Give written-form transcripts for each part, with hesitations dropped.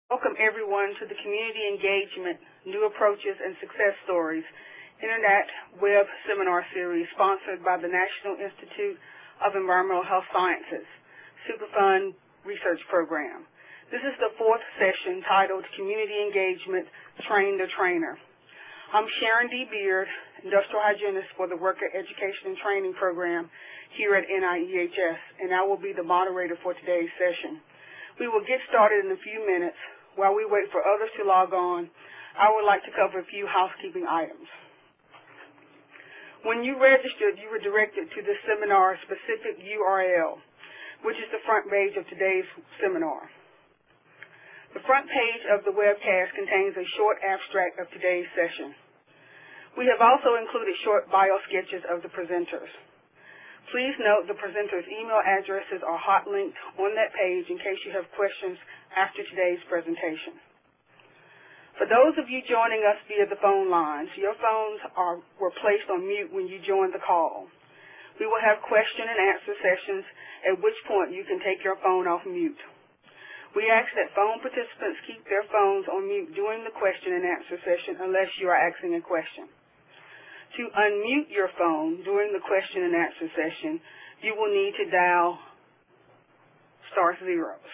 Welcome everyone to the Community Engagement, New Approaches and Success Stories Internet Web Seminar Series sponsored by the National Institute of Environmental Health Sciences, Superfund Research Program. This is the fourth session titled Community Engagement, Train the Trainer. I'm Sharon D. Beard, Industrial Hygienist for the Worker Education and Training Program here at NIEHS, and I will be the moderator for today's session. We will get started in a few minutes. While we wait for others to log on, I would like to cover a few housekeeping items. When you registered, you were directed to the seminar-specific URL, which is the front page of today's seminar. The front page of the webcast contains a short abstract of today's session. We have also included short bio sketches of the presenters. Please note the presenters' email addresses are hot linked on that page in case you have questions after today's presentation. For those of you joining us via the phone lines, your phones were placed on mute when you joined the call. We will have question and answer sessions, at which point you can take your phone off mute. We ask that phone participants keep their phones on mute during the question and answer session unless you are asking a question. To unmute your phone during the question and answer session, you will need to dial star 7.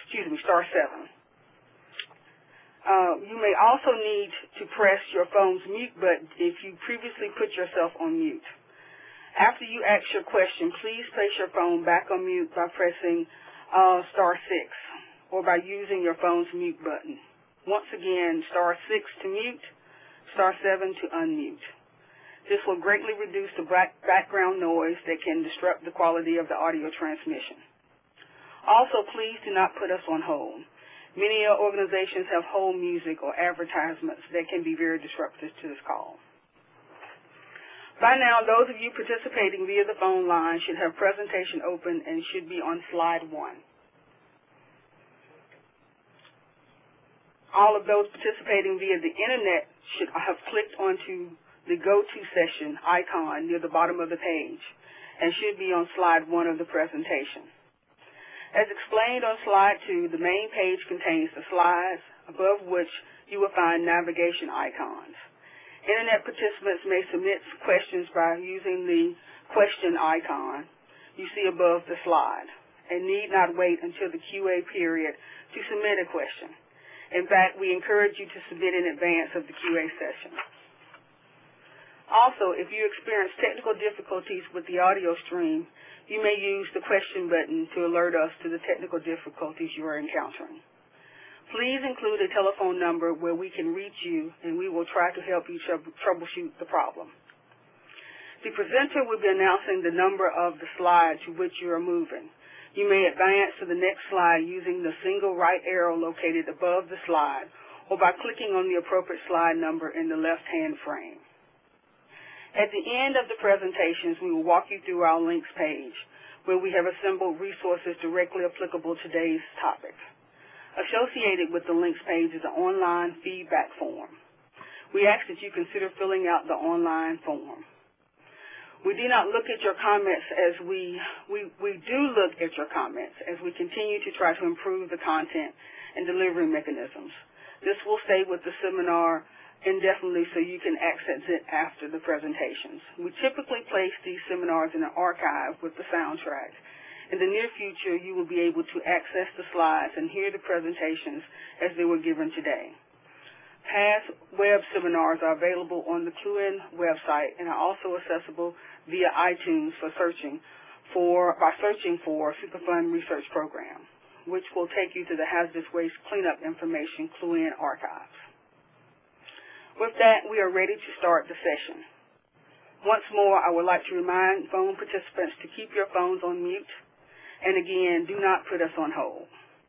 You may also need to press your phone's mute button if you previously put yourself on mute. After you ask your question, please place your phone back on mute by pressing star 6 or by using your phone's mute button. Once again, star 6 to mute, star 7 to unmute. This will greatly reduce the background noise that can disrupt the quality of the audio transmission. Also, please do not put us on hold. Many organizations have hold music or advertisements that can be very disruptive to this call. By now, those of you participating via the phone line should have presentation open and should be on slide 1. All of those participating via the internet should have clicked onto the Go-To Session icon near the bottom of the page and should be on slide 1 of the presentation. As explained on slide 2, the main page contains the slides, above which you will find navigation icons. Internet participants may submit questions by using the question icon you see above the slide and need not wait until the QA period to submit a question. In fact, we encourage you to submit in advance of the QA session. Also, if you experience technical difficulties with the audio stream, you may use the question button to alert us to the technical difficulties you are encountering. Please include a telephone number where we can reach you, and we will try to help you troubleshoot the problem. The presenter will be announcing the number of the slide to which you are moving. You may advance to the next slide using the single right arrow located above the slide or by clicking on the appropriate slide number in the left-hand frame. At the end of the presentations, we will walk you through our links page, where we have assembled resources directly applicable to today's topic. Associated with the links page is an online feedback form. We ask that you consider filling out the online form. We do not look at your comments as we do look at your comments as we continue to try to improve the content and delivery mechanisms. This will stay with the seminar indefinitely so you can access it after the presentations. We typically place these seminars in an archive with the soundtrack. In the near future, you will be able to access the slides and hear the presentations as they were given today. Past web seminars are available on the CLUEN website and are also accessible via iTunes by searching for Superfund Research Program, which will take you to the Hazardous Waste Cleanup Information CLUEN archives. With that, we are ready to start the session. Once more, I would like to remind phone participants to keep your phones on mute, and again, do not put us on hold.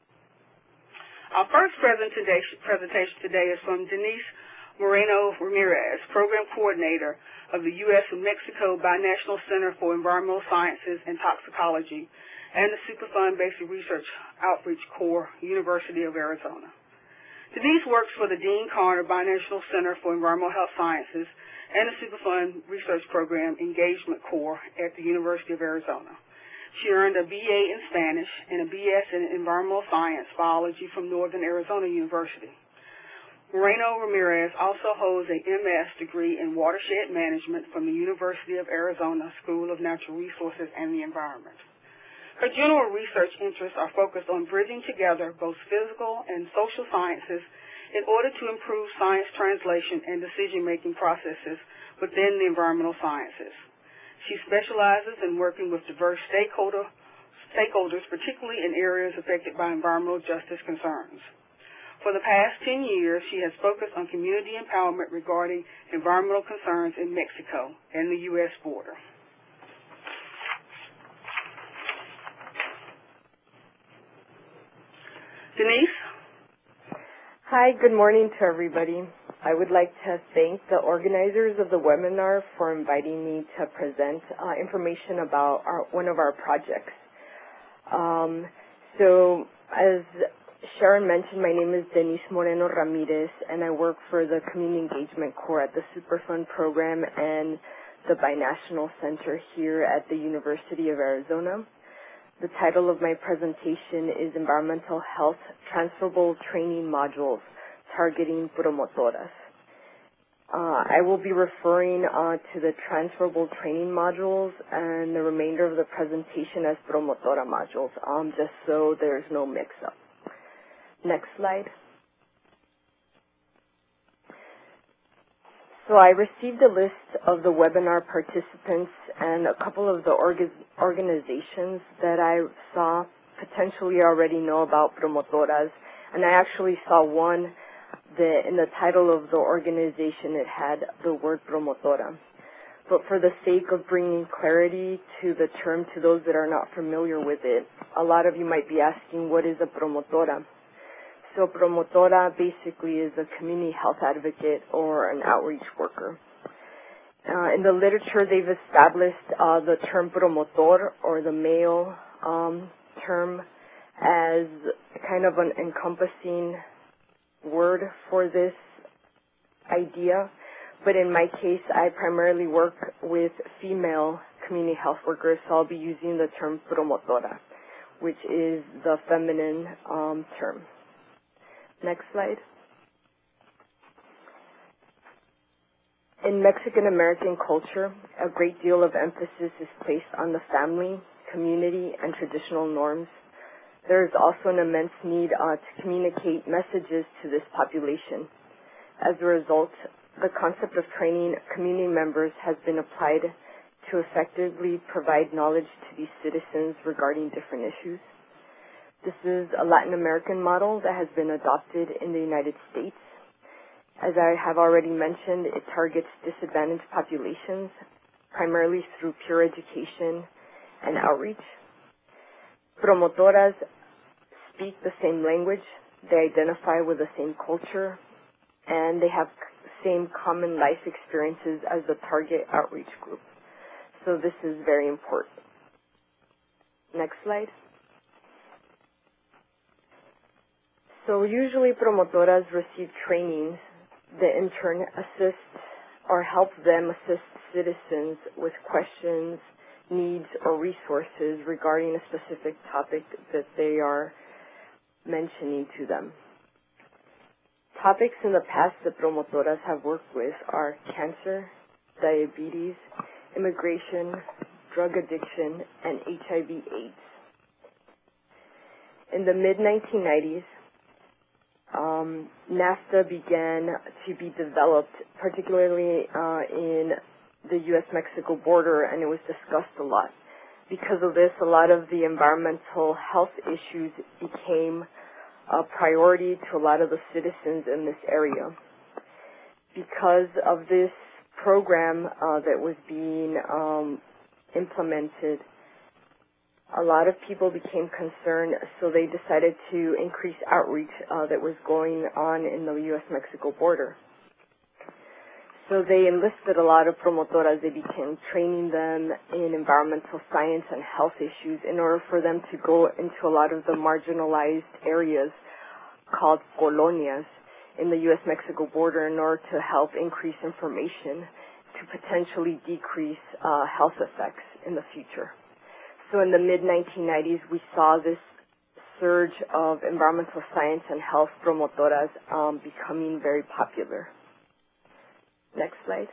Our first presentation today is from Denise Moreno Ramirez, Program Coordinator of the U.S. and Mexico Binational Center for Environmental Sciences and Toxicology and the Superfund Basic Research Outreach Corps, University of Arizona. Denise works for the Dean Carter Binational Center for Environmental Health Sciences and the Superfund Research Program Engagement Corps at the University of Arizona. She earned a BA in Spanish and a BS in Environmental Science Biology from Northern Arizona University. Moreno Ramirez also holds a MS degree in Watershed Management from the University of Arizona School of Natural Resources and the Environment. Her general research interests are focused on bridging together both physical and social sciences in order to improve science translation and decision-making processes within the environmental sciences. She specializes in working with diverse stakeholders, particularly in areas affected by environmental justice concerns. For the past 10 years, she has focused on community empowerment regarding environmental concerns in Mexico and the U.S. border. Denise? Hi, good morning to everybody. I would like to thank the organizers of the webinar for inviting me to present information about one of our projects. So, as Sharon mentioned, my name is Denise Moreno Ramirez, and I work for the Community Engagement Corps at the Superfund program and the Binational Center here at the University of Arizona. The title of my presentation is Environmental Health Transferable Training Modules Targeting Promotoras. I will be referring to the transferable training modules and the remainder of the presentation as promotora modules, just so there's no mix-up. Next slide. So I received a list of the webinar participants and a couple of the organizations that I saw potentially already know about promotoras, and I actually saw one that in the title of the organization it had the word promotora. But for the sake of bringing clarity to the term to those that are not familiar with it, a lot of you might be asking, what is a promotora? So promotora basically is a community health advocate or an outreach worker. In the literature, they've established the term promotor, or the male term, as kind of an encompassing word for this idea. But in my case, I primarily work with female community health workers, so I'll be using the term promotora, which is the feminine term. Next slide. In Mexican American culture, a great deal of emphasis is placed on the family, community, and traditional norms. There is also an immense need to communicate messages to this population. As a result, the concept of training community members has been applied to effectively provide knowledge to these citizens regarding different issues. This is a Latin American model that has been adopted in the United States. As I have already mentioned, it targets disadvantaged populations, primarily through peer education and outreach. Promotoras speak the same language, they identify with the same culture, and they have same common life experiences as the target outreach group. So this is very important. Next slide. So usually promotoras receive trainings that in turn assist or help them assist citizens with questions, needs, or resources regarding a specific topic that they are mentioning to them. Topics in the past that promotoras have worked with are cancer, diabetes, immigration, drug addiction, and HIV/AIDS. In the mid-1990s, NAFTA began to be developed, particularly in the U.S.-Mexico border, and it was discussed a lot. Because of this, a lot of the environmental health issues became a priority to a lot of the citizens in this area. Because of this program that was being implemented, a lot of people became concerned, so they decided to increase outreach that was going on in the U.S.-Mexico border. So they enlisted a lot of promotoras. They began training them in environmental science and health issues in order for them to go into a lot of the marginalized areas called colonias in the U.S.-Mexico border in order to help increase information to potentially decrease health effects in the future. So in the mid-1990s, we saw this surge of environmental science and health promotoras becoming very popular. Next slide.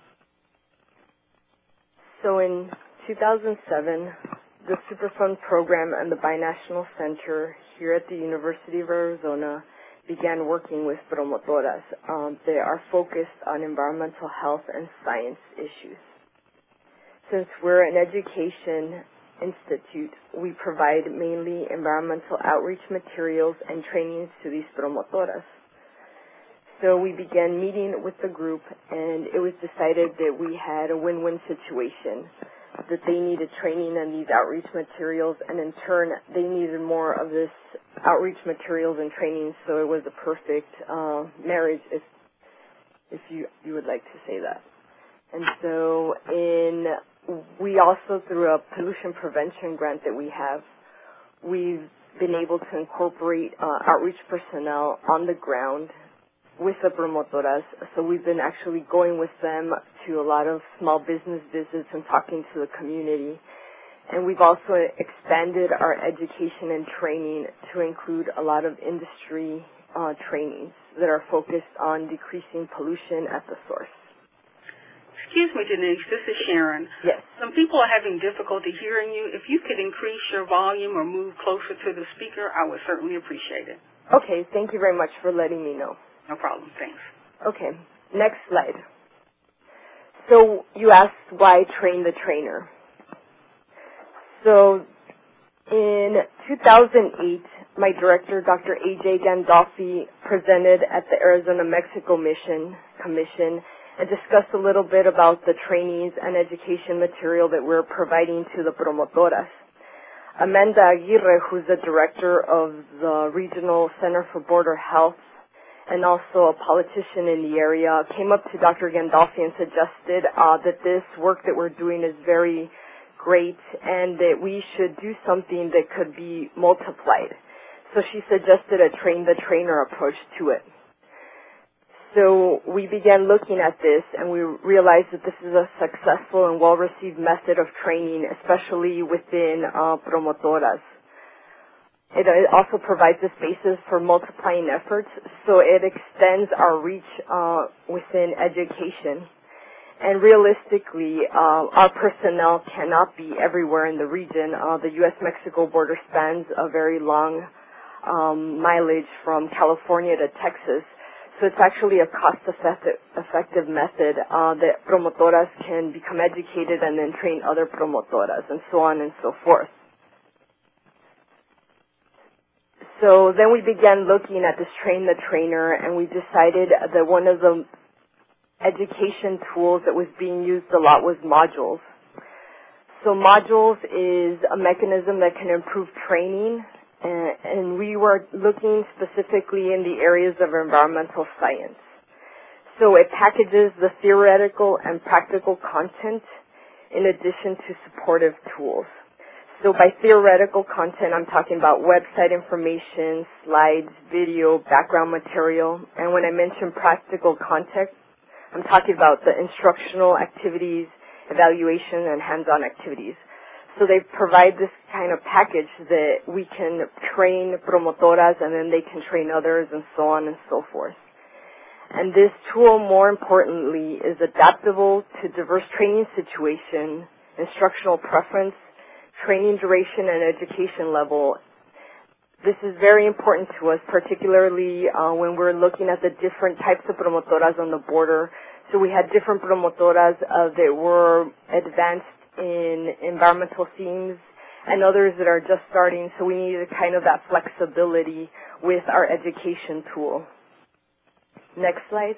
So in 2007, the Superfund program and the Binational Center here at the University of Arizona began working with promotoras. They are focused on environmental health and science issues. Since we're an education institute, we provide mainly environmental outreach materials and trainings to these promotoras. So we began meeting with the group, and it was decided that we had a win-win situation, that they needed training on these outreach materials, and in turn, they needed more of this outreach materials and training, so it was a perfect marriage, if you would like to say that. And so we also, through a pollution prevention grant that we have, we've been able to incorporate outreach personnel on the ground with the promotoras. So we've been actually going with them to a lot of small business visits and talking to the community. And we've also expanded our education and training to include a lot of industry trainings that are focused on decreasing pollution at the source. Excuse me, Denise, this is Sharon. Yes. Some people are having difficulty hearing you. If you could increase your volume or move closer to the speaker, I would certainly appreciate it. Okay, thank you very much for letting me know. No problem, thanks. Okay, next slide. So you asked why train the trainer. So in 2008, my director, Dr. A.J. Gandolfi, presented at the Arizona-Mexico Commission and discussed a little bit about the trainings and education material that we're providing to the promotoras. Amanda Aguirre, who's the director of the Regional Center for Border Health and also a politician in the area, came up to Dr. Gandolfi and suggested that this work that we're doing is very great and that we should do something that could be multiplied. So she suggested a train-the-trainer approach to it. So we began looking at this, and we realized that this is a successful and well-received method of training, especially within promotoras. It also provides a basis for multiplying efforts, so it extends our reach within education. And realistically, our personnel cannot be everywhere in the region. The U.S.-Mexico border spans a very long mileage from California to Texas. So it's actually a cost-effective method that promotoras can become educated and then train other promotoras and so on and so forth. So then we began looking at this train the trainer, and we decided that one of the education tools that was being used a lot was modules. So modules is a mechanism that can improve training, and we were looking specifically in the areas of environmental science. So it packages the theoretical and practical content in addition to supportive tools. So by theoretical content, I'm talking about website information, slides, video, background material. And when I mention practical content, I'm talking about the instructional activities, evaluation, and hands-on activities. So they provide this kind of package that we can train promotoras and then they can train others and so on and so forth. And this tool, more importantly, is adaptable to diverse training situation, instructional preference, training duration, and education level. This is very important to us, particularly when we're looking at the different types of promotoras on the border. So we had different promotoras that were advanced in environmental themes and others that are just starting, so we needed kind of that flexibility with our education tool. Next slide.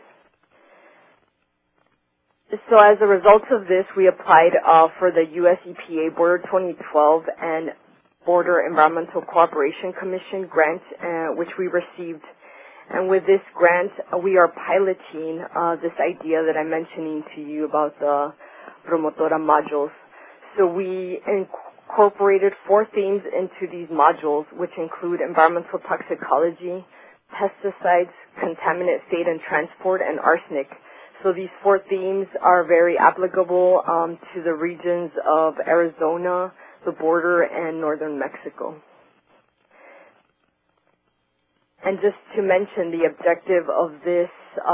So as a result of this, we applied for the U.S. EPA Border 2012 and Border Environmental Cooperation Commission grant, which we received. And with this grant, we are piloting this idea that I'm mentioning to you about the promotora modules. So we incorporated 4 themes into these modules, which include environmental toxicology, pesticides, contaminant state and transport, and arsenic. So these 4 themes are very applicable to the regions of Arizona, the border and northern Mexico. And just to mention, the objective of this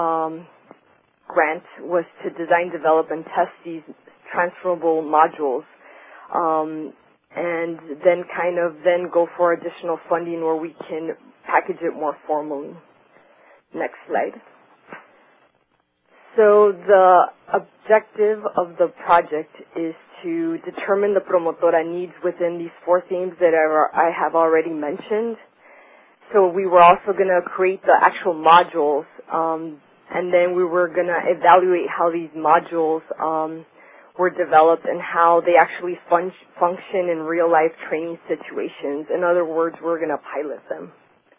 grant was to design, develop, and test these transferable modules, and then go for additional funding where we can package it more formally. Next slide. So the objective of the project is to determine the promotora needs within these 4 themes that I have already mentioned. So we were also going to create the actual modules, and then we were going to evaluate how these modules were developed and how they actually function in real-life training situations. In other words, we're going to pilot them.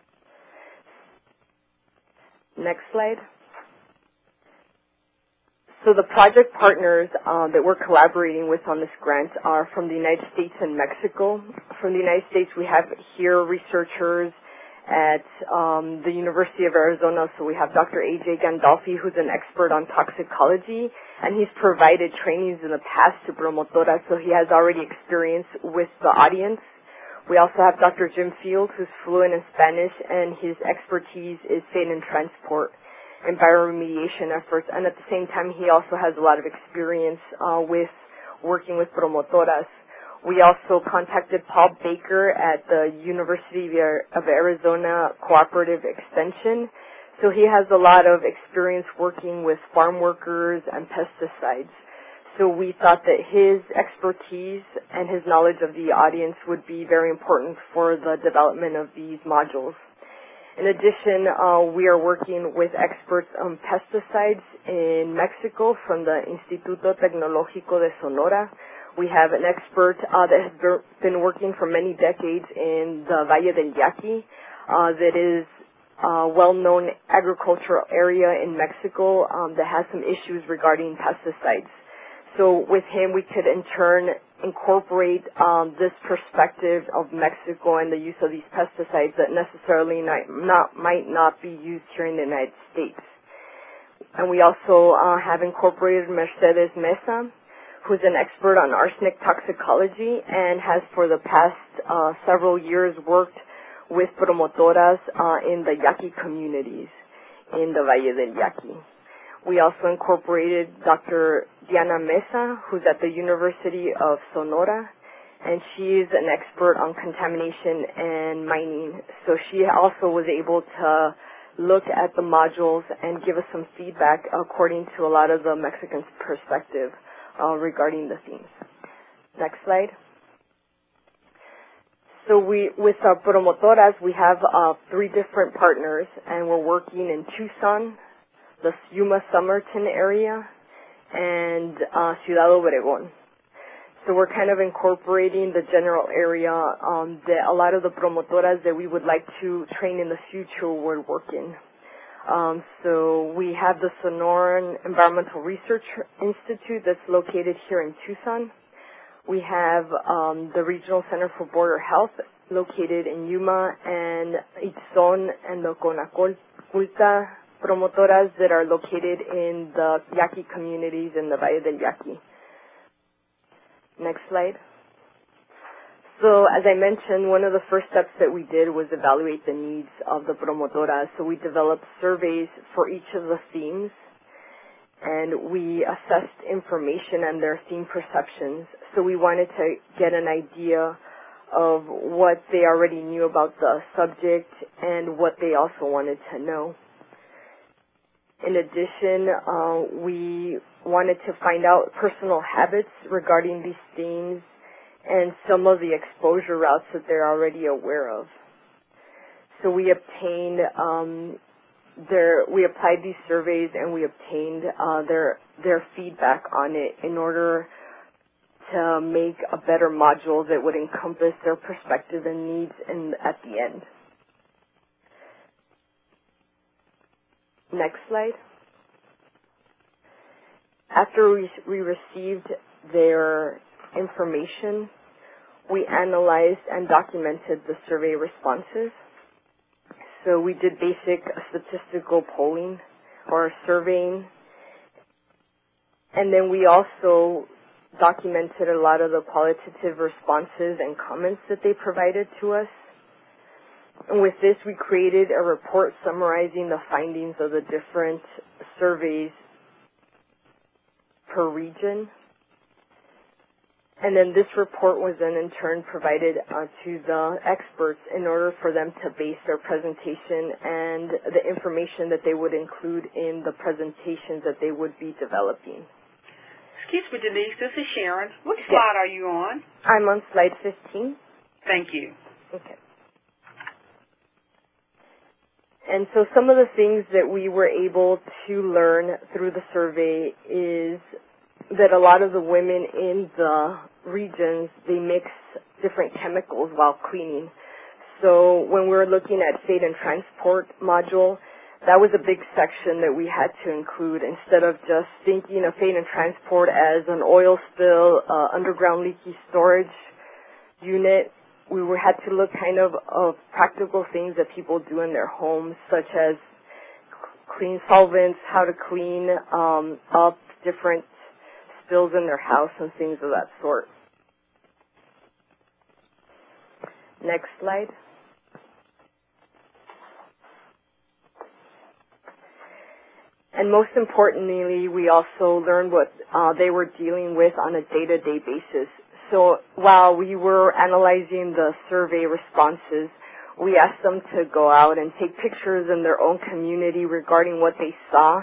Next slide. So the project partners that we're collaborating with on this grant are from the United States and Mexico. From the United States, we have here researchers at the University of Arizona. So we have Dr. A.J. Gandolfi, who's an expert on toxicology, and he's provided trainings in the past to promotoras, so he has already experience with the audience. We also have Dr. Jim Fields, who's fluent in Spanish, and his expertise is state and transport and bioremediation efforts, and at the same time, he also has a lot of experience with working with promotoras. We also contacted Paul Baker at the University of Arizona Cooperative Extension. So he has a lot of experience working with farm workers and pesticides. So we thought that his expertise and his knowledge of the audience would be very important for the development of these modules. In addition, we are working with experts on pesticides in Mexico from the Instituto Tecnológico de Sonora. We have an expert that has been working for many decades in the Valle del Yaqui, that is a well-known agricultural area in Mexico that has some issues regarding pesticides. So with him, we could in turn incorporate this perspective of Mexico and the use of these pesticides that necessarily might not be used here in the United States. And we also have incorporated Mercedes Mesa, who's an expert on arsenic toxicology and has for the past several years worked with promotoras in the Yaqui communities in the Valle del Yaqui. We also incorporated Dr. Diana Mesa, who's at the University of Sonora, and she's an expert on contamination and mining. So she also was able to look at the modules and give us some feedback according to a lot of the Mexican perspective regarding the themes. Next slide. So with our promotoras, we have 3 different partners, and we're working in Tucson, the Yuma-Somerton area, and Ciudad Obregón. So we're kind of incorporating the general area that a lot of the promotoras that we would like to train in the future would work in. So we have the Sonoran Environmental Research Institute that's located here in Tucson. We have the Regional Center for Border Health located in Yuma, and Itzon and the Conaculta promotoras that are located in the Yaqui communities in the Valle del Yaqui. Next slide. So as I mentioned, one of the first steps that we did was evaluate the needs of the promotoras. So we developed surveys for each of the themes, and we assessed information and their theme perceptions. So we wanted to get an idea of what they already knew about the subject and what they also wanted to know. In addition, we wanted to find out personal habits regarding these themes and some of the exposure routes that they're already aware of. So we obtained we applied these surveys and we obtained their feedback on it in order to make a better module that would encompass their perspective and needs at the end. Next slide. After we received their information, we analyzed and documented the survey responses. So we did basic statistical polling or surveying, and then we also documented a lot of the qualitative responses and comments that they provided to us. And with this, we created a report summarizing the findings of the different surveys per region. And then this report was then in turn provided to the experts in order for them to base their presentation and the information that they would include in the presentations that they would be developing. Excuse me, Denise, this is Sharon. What slide are you on? I'm on slide 15. Thank you. Okay. And so some of the things that we were able to learn through the survey is that a lot of the women in the regions, they mix different chemicals while cleaning. So when we were looking at Fate and Transport module, that was a big section that we had to include instead of just thinking of Fate and Transport as an oil spill, underground leaky storage unit. We had to look kind of practical things that people do in their homes, such as clean solvents, how to clean up different spills in their house and things of that sort. Next slide. And most importantly, we also learned what they were dealing with on a day-to-day basis. So while we were analyzing the survey responses, we asked them to go out and take pictures in their own community regarding what they saw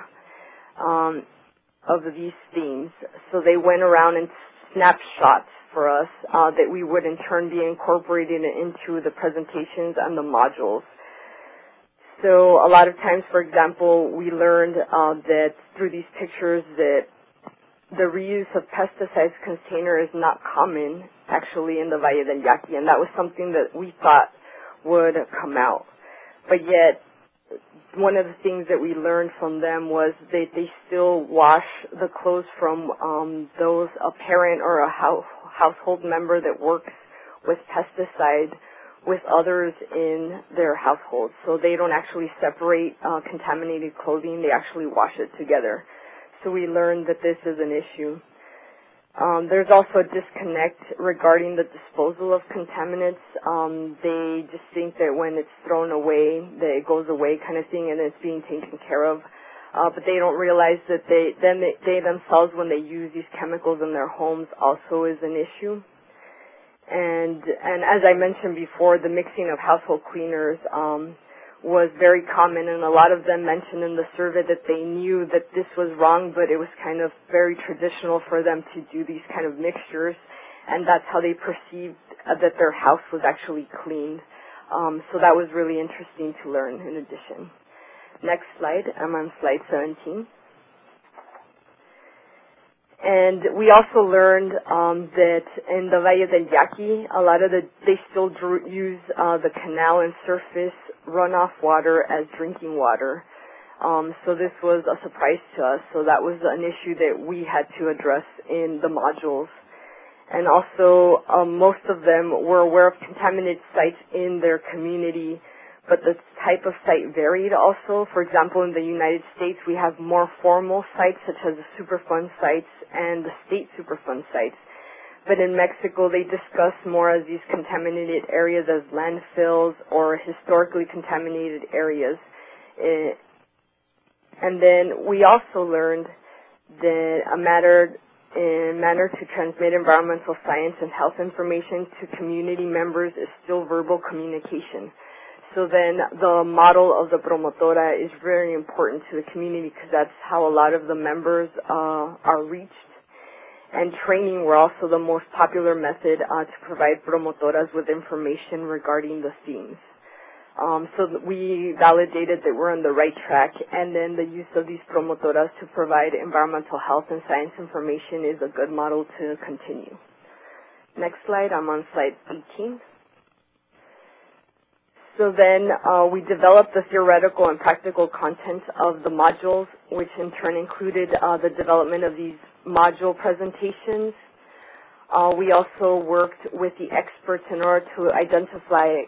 of these themes. So they went around and snapped shots for us that we would in turn be incorporating into the presentations and the modules. So a lot of times, for example, we learned that through these pictures that the reuse of pesticides container is not common actually in the Valle del Yaqui, and that was something that we thought would come out. But yet, one of the things that we learned from them was that they still wash the clothes from a parent or a household member that works with pesticide with others in their household. So they don't actually separate contaminated clothing, they actually wash it together. So we learned that this is an issue. There's also a disconnect regarding the disposal of contaminants. They just think that when it's thrown away, that it goes away kind of thing and it's being taken care of. But they don't realize that they themselves, when they use these chemicals in their homes, also is an issue. And as I mentioned before, the mixing of household cleaners was very common, and a lot of them mentioned in the survey that they knew that this was wrong, but it was kind of very traditional for them to do these kind of mixtures, and that's how they perceived that their house was actually cleaned. So that was really interesting to learn in addition. Next slide. I'm on slide 17. And we also learned that in the Valle del Yaqui, a lot of they still use the canal and surface runoff water as drinking water. So this was a surprise to us. So that was an issue that we had to address in the modules. And also, most of them were aware of contaminated sites in their community, but the type of site varied also. For example, in the United States, we have more formal sites such as the Superfund sites and the state Superfund sites. But in Mexico, they discuss more as these contaminated areas as landfills or historically contaminated areas. And then we also learned that a manner to transmit environmental science and health information to community members is still verbal communication. So then the model of the promotora is very important to the community because that's how a lot of the members are reached. And training were also the most popular method to provide promotoras with information regarding the themes. So we validated that we're on the right track, and then the use of these promotoras to provide environmental health and science information is a good model to continue. Next slide, I'm on slide 18. So then we developed the theoretical and practical content of the modules, which in turn included the development of these module presentations. We also worked with the experts in order to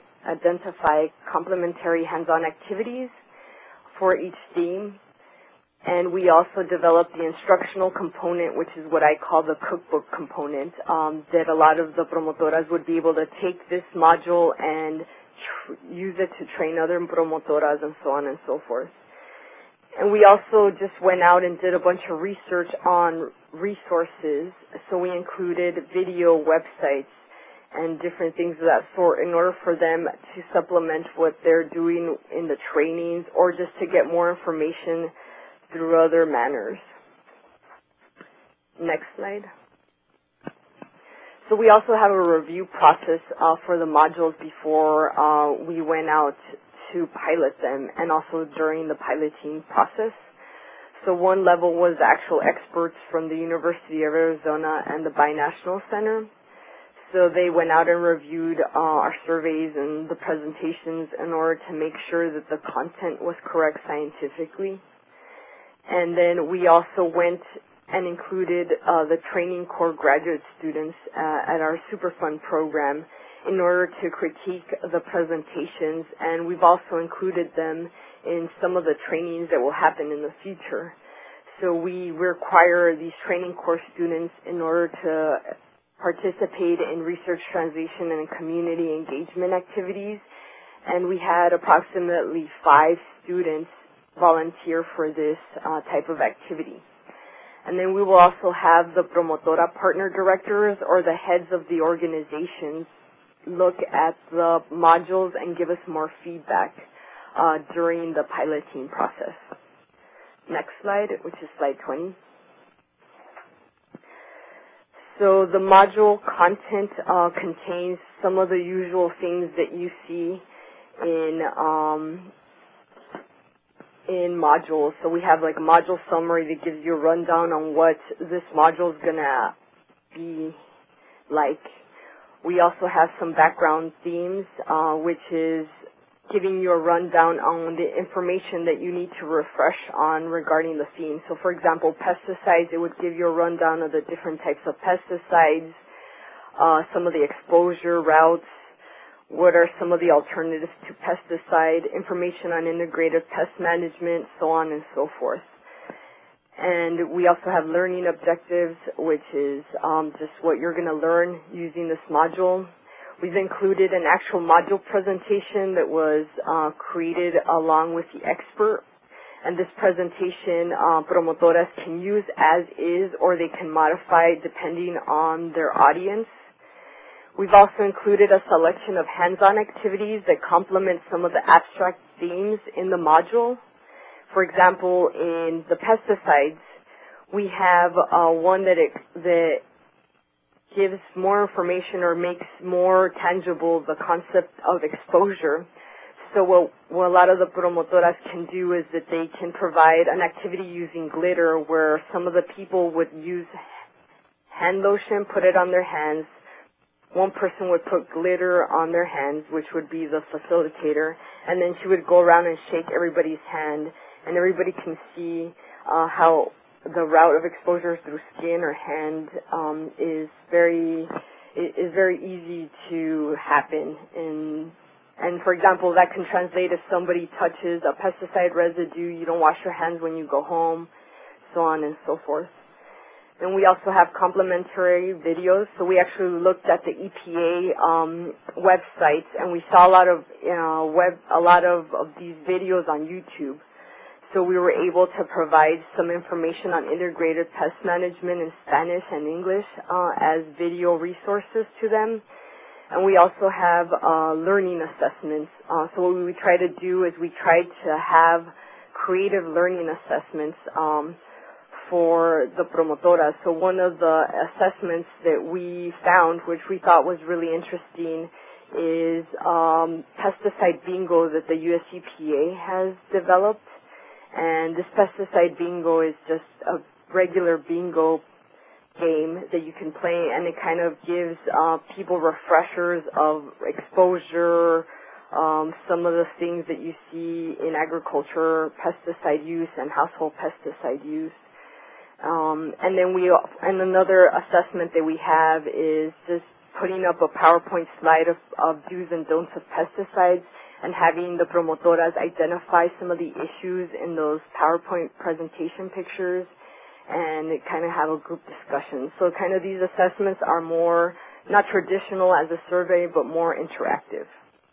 identify complementary hands-on activities for each theme. And we also developed the instructional component, which is what I call the cookbook component, that a lot of the promotoras would be able to take this module and use it to train other promotoras and so on and so forth. And we also just went out and did a bunch of research on resources. So we included video websites and different things of that sort in order for them to supplement what they're doing in the trainings or just to get more information through other manners. Next slide. So we also have a review process for the modules before we went out to pilot them and also during the piloting process. So one level was actual experts from the University of Arizona and the Binational Center. So they went out and reviewed our surveys and the presentations in order to make sure that the content was correct scientifically. And then we also went and included the training corps graduate students at our Superfund program in order to critique the presentations, and we've also included them in some of the trainings that will happen in the future. So we require these training corps students in order to participate in research translation and community engagement activities, and we had approximately 5 students volunteer for this type of activity. And then we will also have the promotora partner directors or the heads of the organizations look at the modules and give us more feedback during the piloting process. Next slide, which is slide 20. So the module content contains some of the usual things that you see in modules. So we have like a module summary that gives you a rundown on what this module is going to be like. We also have some background themes, which is giving you a rundown on the information that you need to refresh on regarding the theme. So for example, pesticides, it would give you a rundown of the different types of pesticides, some of the exposure routes, what are some of the alternatives to pesticide, information on integrated pest management, so on and so forth. And we also have learning objectives, which is just what you're going to learn using this module. We've included an actual module presentation that was created along with the expert. And this presentation, promotoras can use as is or they can modify depending on their audience. We've also included a selection of hands-on activities that complement some of the abstract themes in the module. For example, in the pesticides, we have one that gives more information or makes more tangible the concept of exposure. So what a lot of the promotoras can do is that they can provide an activity using glitter where some of the people would use hand lotion, put it on their hands. One person would put glitter on their hands, which would be the facilitator, and then she would go around and shake everybody's hand, and everybody can see how the route of exposure through skin or hand is very easy to happen. And for example, that can translate if somebody touches a pesticide residue, you don't wash your hands when you go home, so on and so forth. And we also have complementary videos. So we actually looked at the EPA websites, and we saw a lot of these videos on YouTube. So we were able to provide some information on integrated pest management in Spanish and English as video resources to them. And we also have learning assessments. So what we try to do is we try to have creative learning assessments for the promotoras. So one of the assessments that we found, which we thought was really interesting, is pesticide bingo that the US EPA has developed. And this pesticide bingo is just a regular bingo game that you can play, and it kind of gives people refreshers of exposure, some of the things that you see in agriculture, pesticide use and household pesticide use. And another assessment that we have is just putting up a PowerPoint slide of do's and don'ts of pesticides, and having the promotoras identify some of the issues in those PowerPoint presentation pictures and kind of have a group discussion. So kind of these assessments are more not traditional as a survey, but more interactive.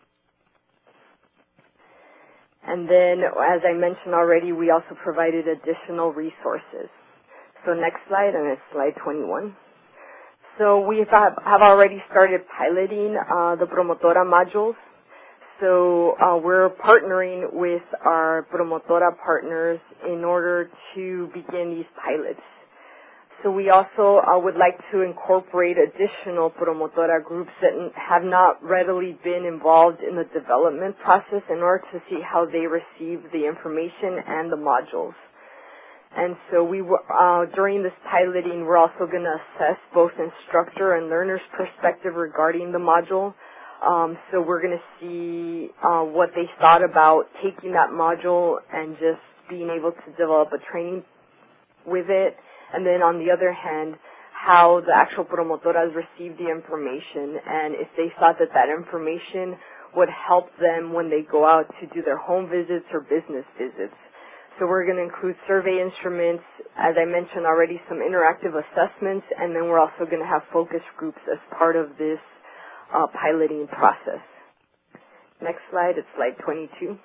And then, as I mentioned already, we also provided additional resources. So next slide, and it's slide 21. So we have already started piloting the Promotora modules. So we're partnering with our Promotora partners in order to begin these pilots. So we also would like to incorporate additional Promotora groups that have not readily been involved in the development process in order to see how they receive the information and the modules. And so during this piloting, we're also going to assess both instructor and learner's perspective regarding the module. So we're going to see what they thought about taking that module and just being able to develop a training with it. And then on the other hand, how the actual promotoras received the information and if they thought that that information would help them when they go out to do their home visits or business visits. So we're going to include survey instruments, as I mentioned already, some interactive assessments, and then we're also going to have focus groups as part of this piloting process. Next slide, it's slide 22.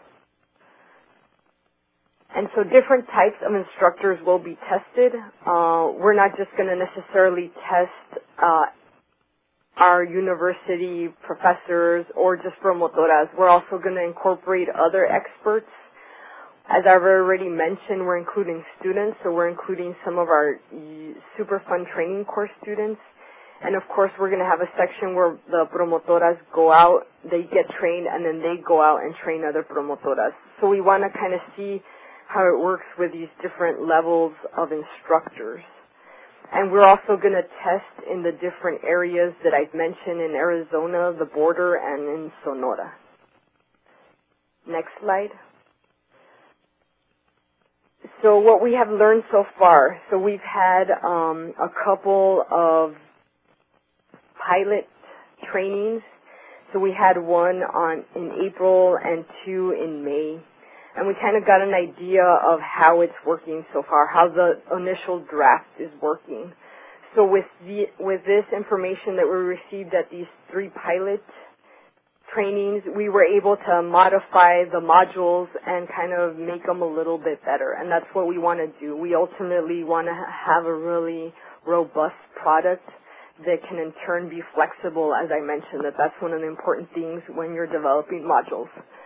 And so different types of instructors will be tested. We're not just going to necessarily test our university professors or just promotoras. We're also going to incorporate other experts. As I've already mentioned, we're including students, so we're including some of our Superfund training course students. And of course, we're going to have a section where the promotoras go out, they get trained, and then they go out and train other promotoras. So we want to kind of see how it works with these different levels of instructors. And we're also going to test in the different areas that I've mentioned in Arizona, the border, and in Sonora. Next slide. So what we have learned so far, so we've had a couple of pilot trainings. So we had one in April and two in May. And we kind of got an idea of how it's working so far, how the initial draft is working. So with this information that we received at these 3 pilot trainings, we were able to modify the modules and kind of make them a little bit better. And that's what we want to do. We ultimately want to have a really robust product that can in turn be flexible, as I mentioned, that's one of the important things when you're developing modules.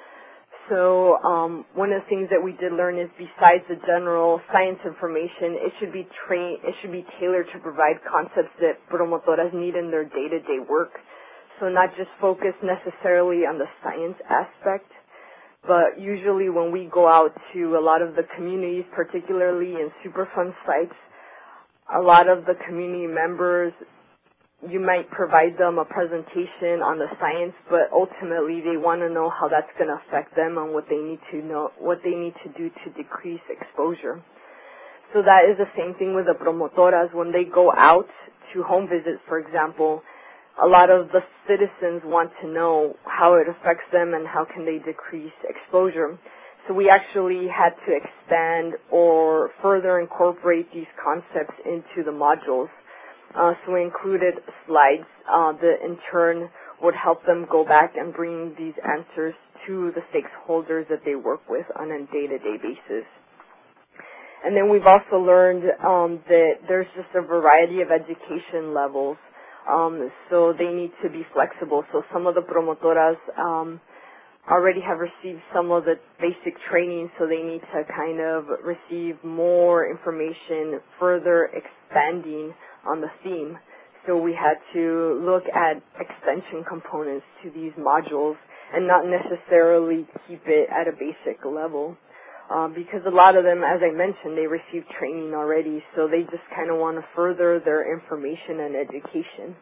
So one of the things that we did learn is besides the general science information, it should be tailored to provide concepts that promotoras need in their day-to-day work. So not just focus necessarily on the science aspect, but usually when we go out to a lot of the communities, particularly in Superfund sites, a lot of the community members, you might provide them a presentation on the science, but ultimately they want to know how that's going to affect them and what they need to know, what they need to do to decrease exposure. So that is the same thing with the promotoras. When they go out to home visits, for example, a lot of the citizens want to know how it affects them and how can they decrease exposure. So we actually had to expand or further incorporate these concepts into the modules. So we included slides that in turn would help them go back and bring these answers to the stakeholders that they work with on a day-to-day basis. And then we've also learned that there's just a variety of education levels, so they need to be flexible. So some of the promotoras already have received some of the basic training, so they need to kind of receive more information, further expanding on the theme. So we had to look at extension components to these modules and not necessarily keep it at a basic level. Because a lot of them, as I mentioned, they received training already, so they just kind of want to further their information and education.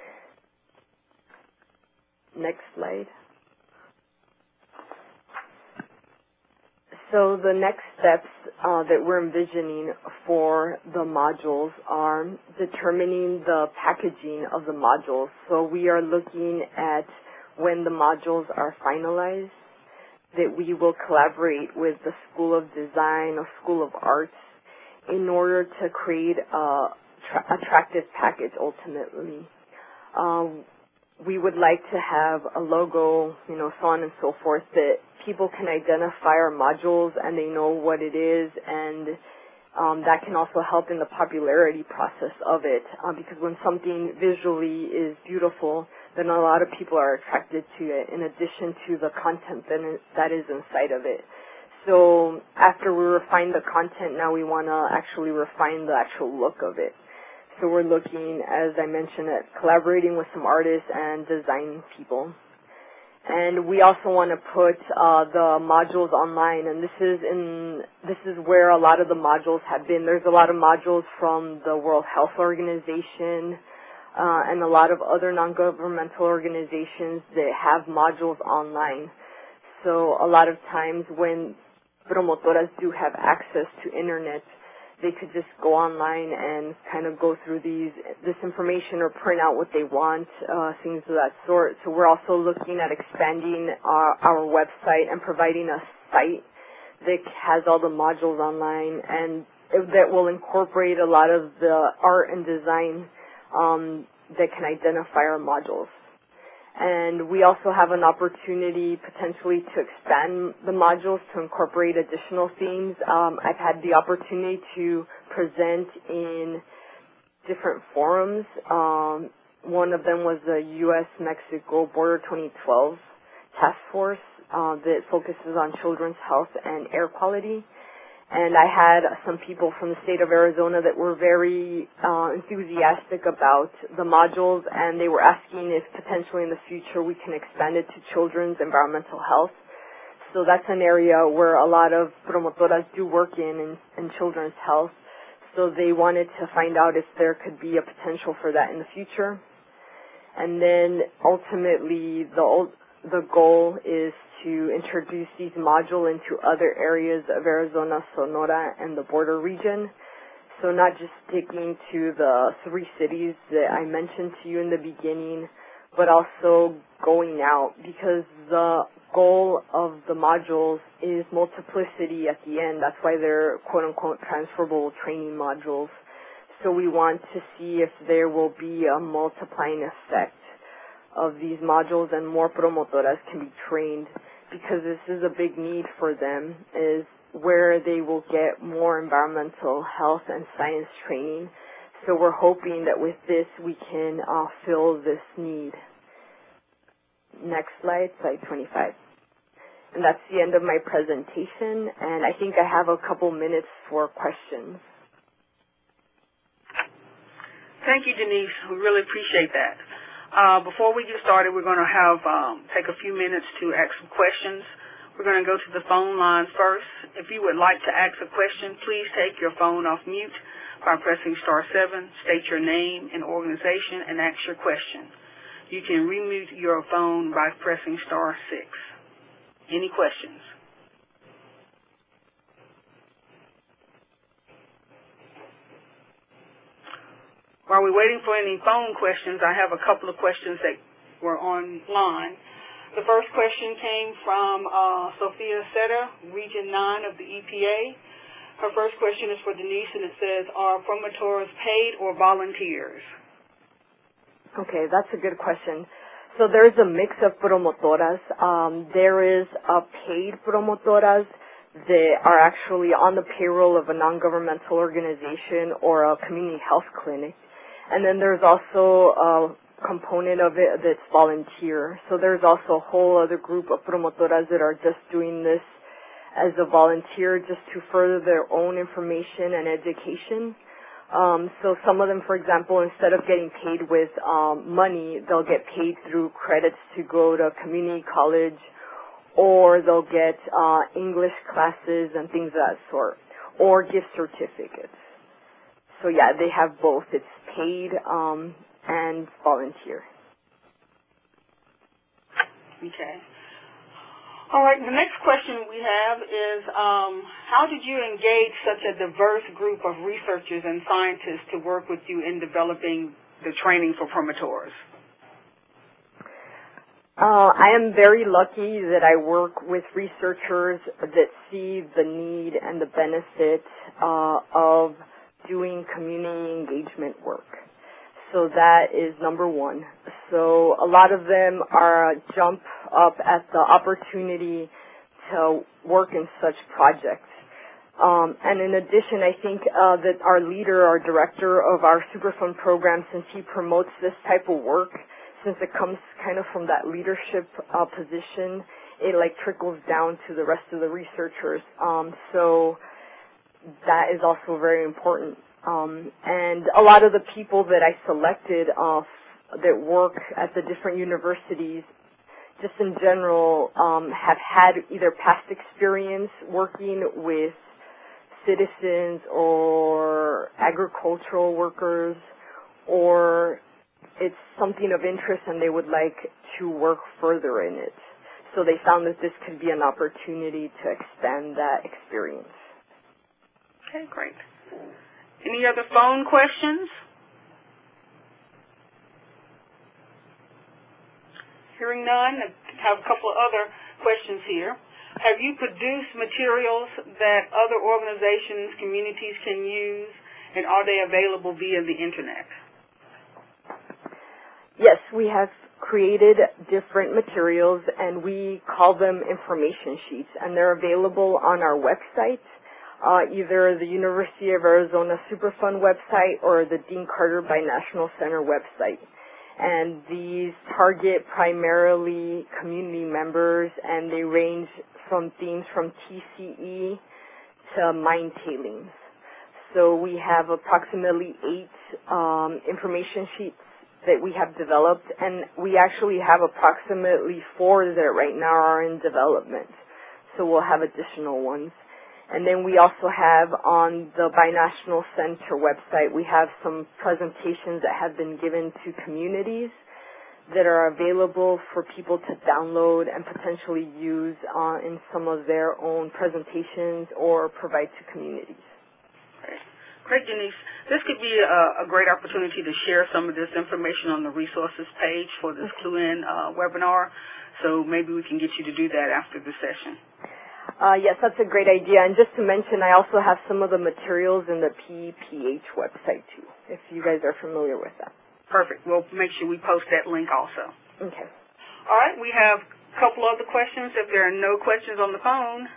Next slide. So the next steps that we're envisioning for the modules are determining the packaging of the modules. So we are looking at when the modules are finalized, that we will collaborate with the School of Design or School of Arts in order to create a attractive package ultimately. We would like to have a logo, so on and so forth, that people can identify our modules and they know what it is, and that can also help in the popularity process of it, because when something visually is beautiful, then a lot of people are attracted to it in addition to the content that is inside of it. So after we refine the content, now we want to actually refine the actual look of it. So we're looking, as I mentioned, at collaborating with some artists and design people. And we also want to put the modules online, and this is where a lot of the modules have been. There's a lot of modules from the World Health Organization and a lot of other non-governmental organizations that have modules online. So a lot of times when promotoras do have access to internet, they could just go online and kind of go through this information or print out what they want, things of that sort. So we're also looking at expanding our website and providing a site that has all the modules online and that will incorporate a lot of the art and design that can identify our modules. And we also have an opportunity potentially to expand the modules to incorporate additional themes. I've had the opportunity to present in different forums. One of them was the U.S.-Mexico Border 2012 Task Force that focuses on children's health and air quality. And I had some people from the state of Arizona that were very enthusiastic about the modules, and they were asking if potentially in the future we can expand it to children's environmental health. So that's an area where a lot of promotoras do work in children's health. So they wanted to find out if there could be a potential for that in the future. And then ultimately the goal is to introduce these modules into other areas of Arizona, Sonora, and the border region. So not just sticking to the 3 cities that I mentioned to you in the beginning, but also going out, because the goal of the modules is multiplicity at the end. That's why they're quote-unquote transferable training modules. So we want to see if there will be a multiplying effect of these modules and more promotoras can be trained, because this is a big need for them, is where they will get more environmental health and science training. So we're hoping that with this we can fill this need. Next slide, slide 25. And that's the end of my presentation, and I think I have a couple minutes for questions. Thank you, Denise. We really appreciate that. Before we get started, we're going to take a few minutes to ask some questions. We're going to go to the phone lines first. If you would like to ask a question, please take your phone off mute by pressing *7, state your name and organization, and ask your question. You can remute your phone by pressing *6. Any questions? While we're waiting for any phone questions, I have a couple of questions that were online. The first question came from Sophia Setter, Region 9 of the EPA. Her first question is for Denise, and it says, are promotores paid or volunteers? Okay, that's a good question. So there's a mix of promotoras. There is paid promotoras that are actually on the payroll of a non-governmental organization or a community health clinic. And then there's also a component of it that's volunteer. So there's also a whole other group of promotoras that are just doing this as a volunteer just to further their own information and education. So some of them, for example, instead of getting paid with money, they'll get paid through credits to go to community college, or they'll get English classes and things of that sort, or gift certificates. So yeah, they have both. It's paid and volunteer. Okay. All right, the next question we have is, how did you engage such a diverse group of researchers and scientists to work with you in developing the training for promotores? I am very lucky that I work with researchers that see the need and the benefit of doing community engagement work. So that is number one. So a lot of them are jump up at the opportunity to work in such projects. And in addition, I think that our leader, our director of our Superfund program, since he promotes this type of work, since it comes kind of from that leadership position, it like trickles down to the rest of the researchers. So that is also very important. And a lot of the people that I selected that work at the different universities, just in general, have had either past experience working with citizens or agricultural workers, or it's something of interest and they would like to work further in it. So they found that this could be an opportunity to expand that experience. Okay, great. Any other phone questions? Hearing none, I have a couple of other questions here. Have you produced materials that other organizations, communities can use, and are they available via the Internet? Yes, we have created different materials, and we call them information sheets, and they're available on our website, either the University of Arizona Superfund website or the Dean Carter Binational Center website. And these target primarily community members, and they range from themes from TCE to mine tailings. So we have approximately 8 information sheets that we have developed, and we actually have approximately 4 that right now are in development. So we'll have additional ones. And then we also have on the Binational Center website, we have some presentations that have been given to communities that are available for people to download and potentially use in some of their own presentations or provide to communities. Great, Denise. This could be a great opportunity to share some of this information on the resources page for this Clue-In webinar. So maybe we can get you to do that after the session. Yes, that's a great idea. And just to mention, I also have some of the materials in the PEPH website, too, if you guys are familiar with that. Perfect. We'll make sure we post that link also. Okay. All right. We have a couple other questions if there are no questions on the phone.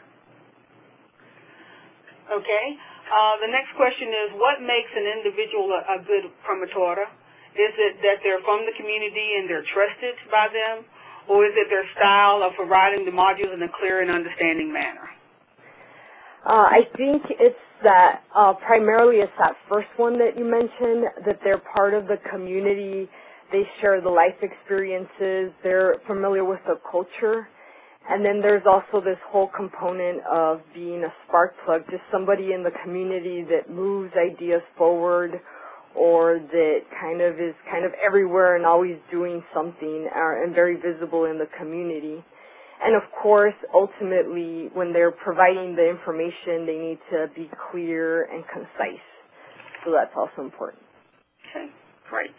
Okay. The next question is, what makes an individual a good promotora? Is it that they're from the community and they're trusted by them? Or is it their style of providing the modules in a clear and understanding manner? I think it's that, primarily it's that first one that you mentioned, that they're part of the community, they share the life experiences, they're familiar with the culture, and then there's also this whole component of being a spark plug, just somebody in the community that moves ideas forward, or that is kind of everywhere and always doing something, and very visible in the community. And of course, ultimately, when they're providing the information, they need to be clear and concise. So that's also important. Okay, great.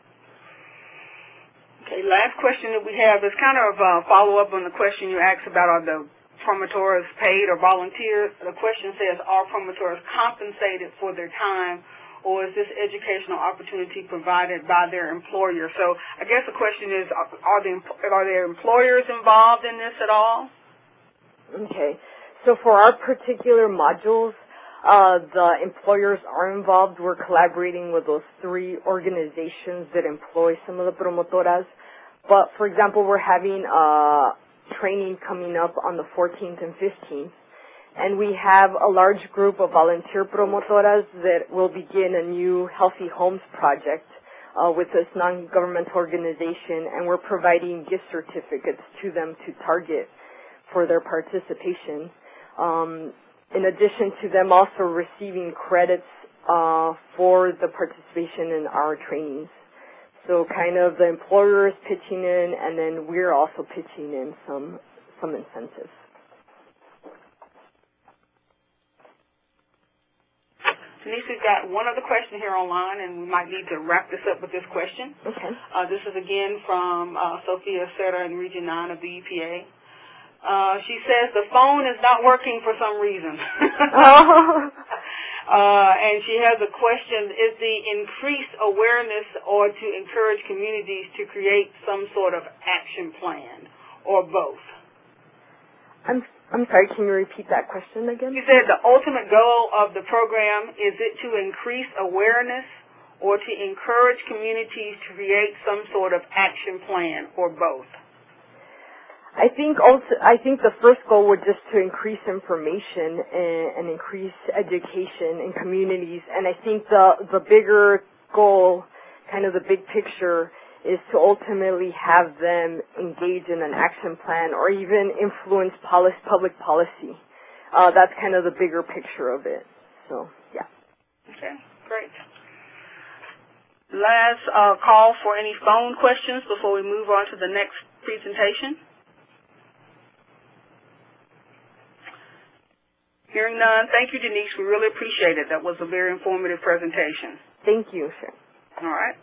Okay, last question that we have is kind of a follow-up on the question you asked about, are the promotors paid or volunteers? The question says, are promotors compensated for their time, or is this educational opportunity provided by their employer? So I guess the question is, are there employers involved in this at all? Okay. So for our particular modules, the employers are involved. We're collaborating with those 3 organizations that employ some of the promotoras. But, for example, we're having training coming up on the 14th and 15th. And we have a large group of volunteer promotoras that will begin a new Healthy Homes project with this non-governmental organization, and we're providing gift certificates to them to target for their participation. In addition to them also receiving credits for the participation in our trainings. So kind of the employer is pitching in, and then we're also pitching in some incentives. Denise, we've got one other question here online, and we might need to wrap this up with this question. Okay. This is again from Sophia Serra in Region 9 of the EPA. She says the phone is not working for some reason. And she has a question, is the increased awareness or to encourage communities to create some sort of action plan, or both? I'm sorry, can you repeat that question again? She said the ultimate goal of the program, is it to increase awareness or to encourage communities to create some sort of action plan, or both? I think the first goal would just to increase information and increase education in communities, and I think the bigger goal, kind of the big picture, is to ultimately have them engage in an action plan or even influence public policy. That's kind of the bigger picture of it. So, yeah. Okay, great. Last call for any phone questions before we move on to the next presentation. Hearing none, thank you, Denise. We really appreciate it. That was a very informative presentation. Thank you, sir. All right.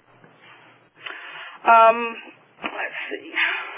Let's see.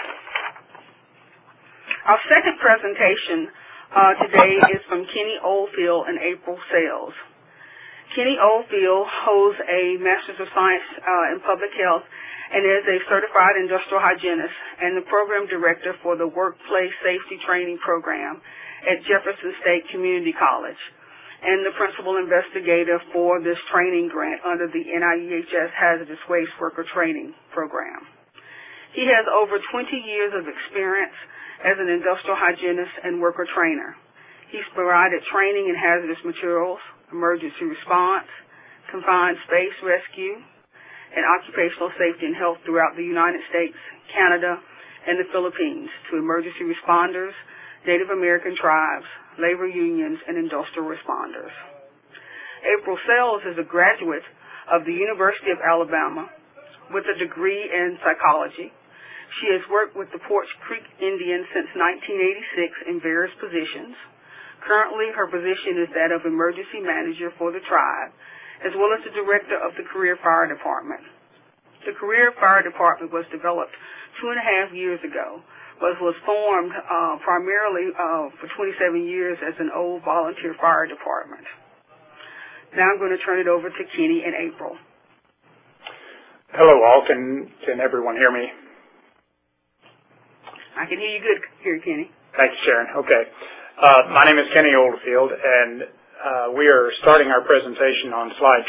Our second presentation today is from Kenny Oldfield and April Sales. Kenny Oldfield holds a Master's of Science in Public Health and is a certified industrial hygienist and the program director for the Workplace Safety Training Program at Jefferson State Community College, and the principal investigator for this training grant under the NIEHS Hazardous Waste Worker Training Program. He has over 20 years of experience as an industrial hygienist and worker trainer. He's provided training in hazardous materials, emergency response, confined space rescue, and occupational safety and health throughout the United States, Canada, and the Philippines to emergency responders, Native American tribes, labor unions, and industrial responders. April Sells is a graduate of the University of Alabama with a degree in psychology. She has worked with the Porch Creek Indians since 1986 in various positions. Currently, her position is that of emergency manager for the tribe, as well as the director of the Career Fire Department. The Career Fire Department was developed 2.5 years ago, but was formed primarily for 27 years as an old volunteer fire department. Now I'm going to turn it over to Kenny and April. Hello all, can everyone hear me? I can hear you good here, Kenny. Thanks, Sharon. Okay. My name is Kenny Oldfield, and we are starting our presentation on slide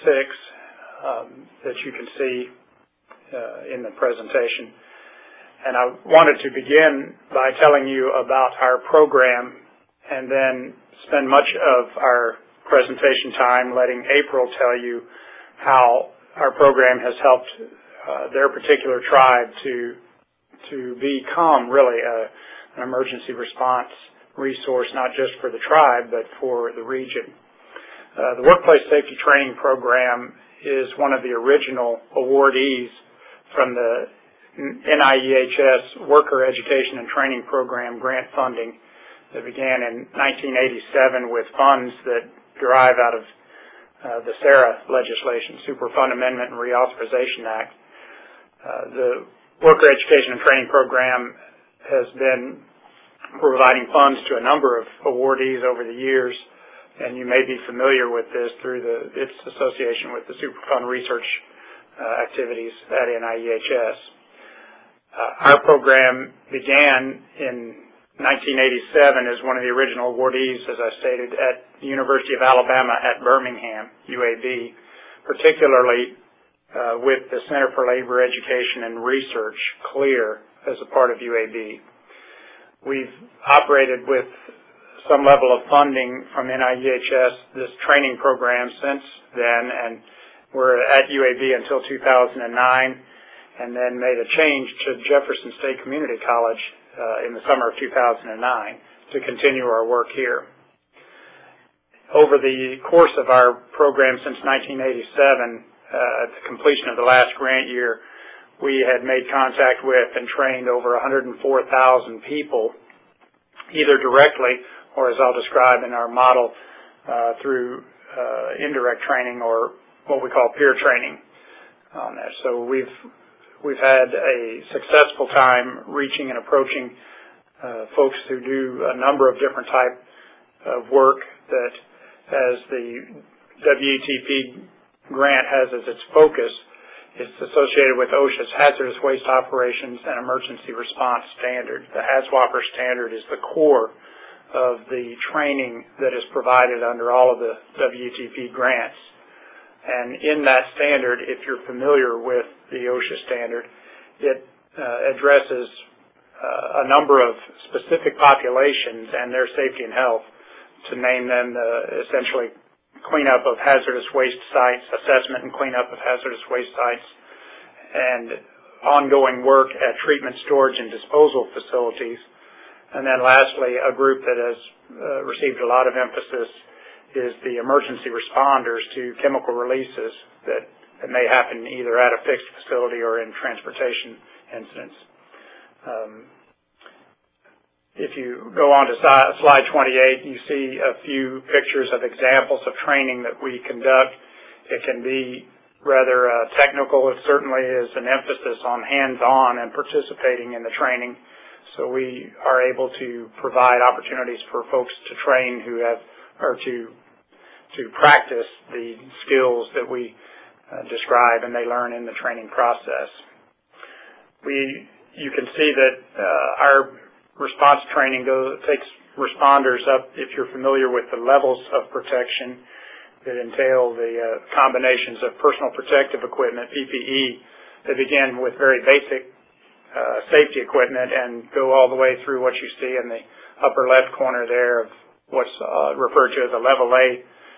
26 that you can see in the presentation. And I wanted to begin by telling you about our program and then spend much of our presentation time letting April tell you how our program has helped their particular tribe to become really an emergency response resource, not just for the tribe, but for the region. The Workplace Safety Training Program is one of the original awardees from the NIEHS Worker Education and Training Program grant funding that began in 1987 with funds that derive out of the SARA legislation, Superfund Amendment and Reauthorization Act. The Worker Education and Training Program has been providing funds to a number of awardees over the years, and you may be familiar with this through its association with the Superfund research activities at NIEHS. Our program began in 1987 as one of the original awardees, as I stated, at the University of Alabama at Birmingham, UAB, particularly with the Center for Labor Education and Research, CLEAR, as a part of UAB. We've operated with some level of funding from NIEHS, this training program, since then, and we're at UAB until 2009, and then made a change to Jefferson State Community College in the summer of 2009 to continue our work here. Over the course of our program since 1987, at the completion of the last grant year, we had made contact with and trained over 104,000 people, either directly or, as I'll describe in our model, through indirect training or what we call peer training on that. So we've had a successful time reaching and approaching folks who do a number of different type of work that, as the WETP grant has as its focus, it's associated with OSHA's Hazardous Waste Operations and Emergency Response Standard. The HAZWOPER standard is the core of the training that is provided under all of the WETP grants. And in that standard, if you're familiar with the OSHA standard, it addresses a number of specific populations and their safety and health, to name them essentially cleanup of hazardous waste sites, assessment and cleanup of hazardous waste sites, and ongoing work at treatment, storage, and disposal facilities. And then lastly, a group that has received a lot of emphasis is the emergency responders to chemical releases that may happen either at a fixed facility or in transportation incidents. If you go on to slide 28, you see a few pictures of examples of training that we conduct. It can be rather technical. It certainly is an emphasis on hands-on and participating in the training. So we are able to provide opportunities for folks to train who have, or to practice the skills that we describe and they learn in the training process. You can see that our response training takes responders up, if you're familiar with the levels of protection that entail the combinations of personal protective equipment, PPE, that begin with very basic safety equipment and go all the way through what you see in the upper left corner there of what's referred to as a level A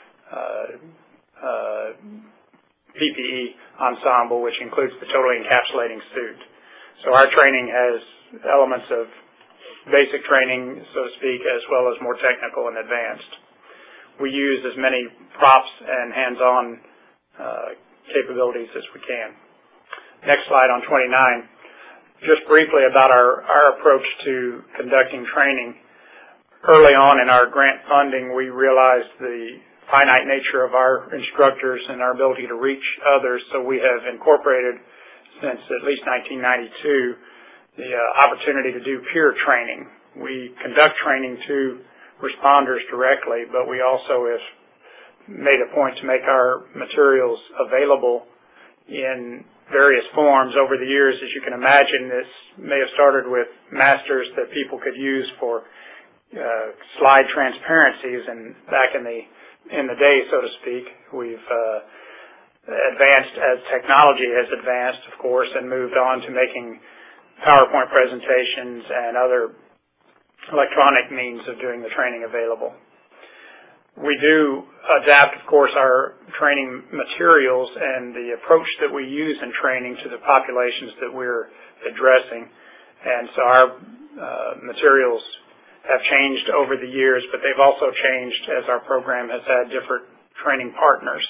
PPE ensemble, which includes the totally encapsulating suit. So our training has elements of basic training, so to speak, as well as more technical and advanced. We use as many props and hands-on capabilities as we can. Next slide on 29. Just briefly about our approach to conducting training. Early on in our grant funding, we realized the finite nature of our instructors and our ability to reach others, so we have incorporated, since at least 1992, the opportunity to do peer training. We conduct training to responders directly, but we also have made a point to make our materials available in various forms. Over the years, as you can imagine, this may have started with masters that people could use for slide transparencies, and back in the day, so to speak, we've advanced as technology has advanced, of course, and moved on to making PowerPoint presentations and other electronic means of doing the training available. We do adapt, of course, our training materials and the approach that we use in training to the populations that we're addressing. And so our materials have changed over the years, but they've also changed as our program has had different training partners.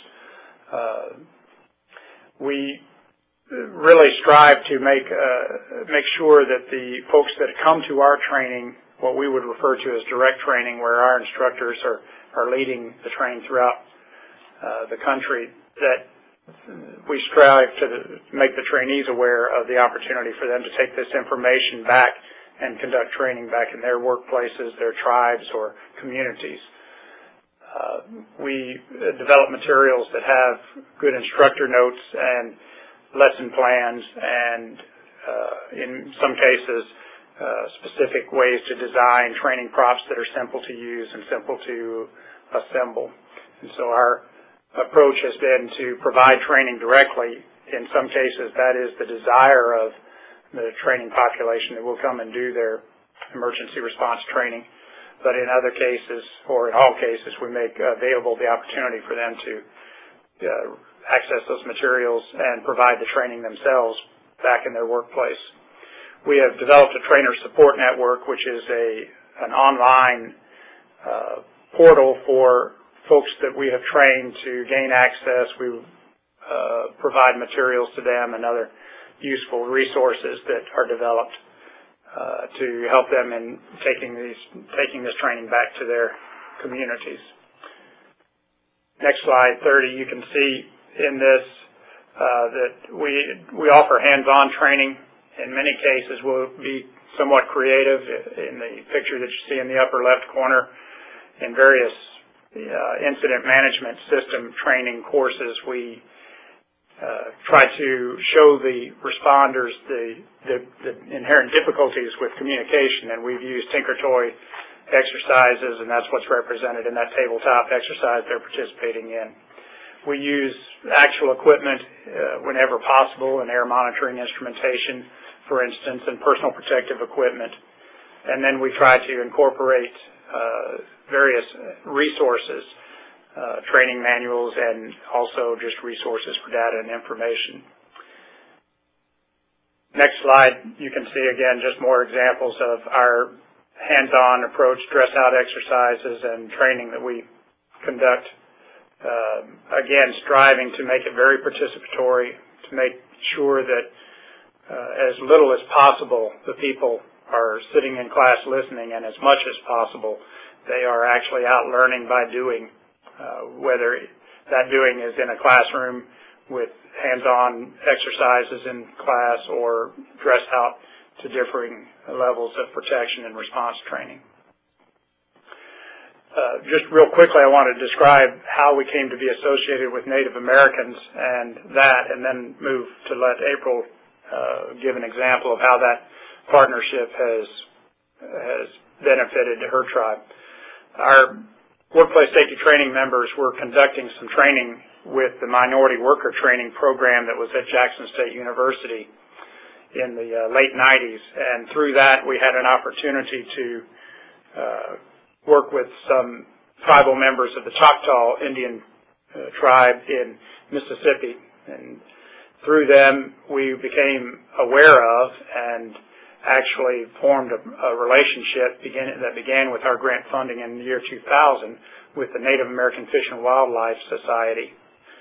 We really strive to make sure that the folks that come to our training, what we would refer to as direct training, where our instructors are leading the training throughout the country, that we strive to make the trainees aware of the opportunity for them to take this information back and conduct training back in their workplaces, their tribes, or communities. We develop materials that have good instructor notes and lesson plans, and in some cases specific ways to design training props that are simple to use and simple to assemble. And so our approach has been to provide training directly. In some cases, that is the desire of the training population that will come and do their emergency response training. But in other cases, or in all cases, we make available the opportunity for them to access those materials and provide the training themselves back in their workplace. We have developed a trainer support network, which is an online portal for folks that we have trained to gain access. We provide materials to them and other useful resources that are developed to help them in taking this training back to their communities. Next slide, 30, you can see in this that we offer hands-on training. In many cases, we'll be somewhat creative. In the picture that you see in the upper left corner, in various incident management system training courses, we try to show the responders the inherent difficulties with communication, and we've used Tinker Toy exercises, and that's what's represented in that tabletop exercise they're participating in. We use actual equipment whenever possible, and air monitoring instrumentation, for instance, and personal protective equipment. And then we try to incorporate various resources, training manuals, and also just resources for data and information. Next slide, you can see again just more examples of our hands-on approach, dress-out exercises, and training that we conduct. Again, striving to make it very participatory, to make sure that as little as possible the people are sitting in class listening, and as much as possible they are actually out learning by doing, whether that doing is in a classroom with hands-on exercises in class or dressed out to differing levels of protection and response training. Just real quickly, I want to describe how we came to be associated with Native Americans and then move to let April give an example of how that partnership has benefited her tribe. Our workplace safety training members were conducting some training with the minority worker training program that was at Jackson State University in the late 90s, and through that we had an opportunity to work with some tribal members of the Choctaw Indian tribe in Mississippi, and through them we became aware of and actually formed a relationship that began with our grant funding in the year 2000 with the Native American Fish and Wildlife Society.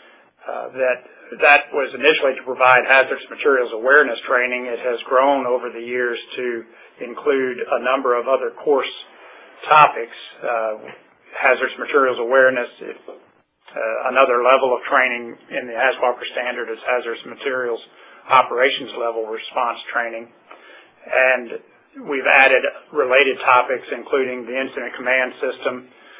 That was initially to provide hazardous materials awareness training. It has grown over the years to include a number of other course topics. Hazardous materials awareness, another level of training in the ASWAPR standard is hazardous materials operations level response training. And we've added related topics, including the incident command system.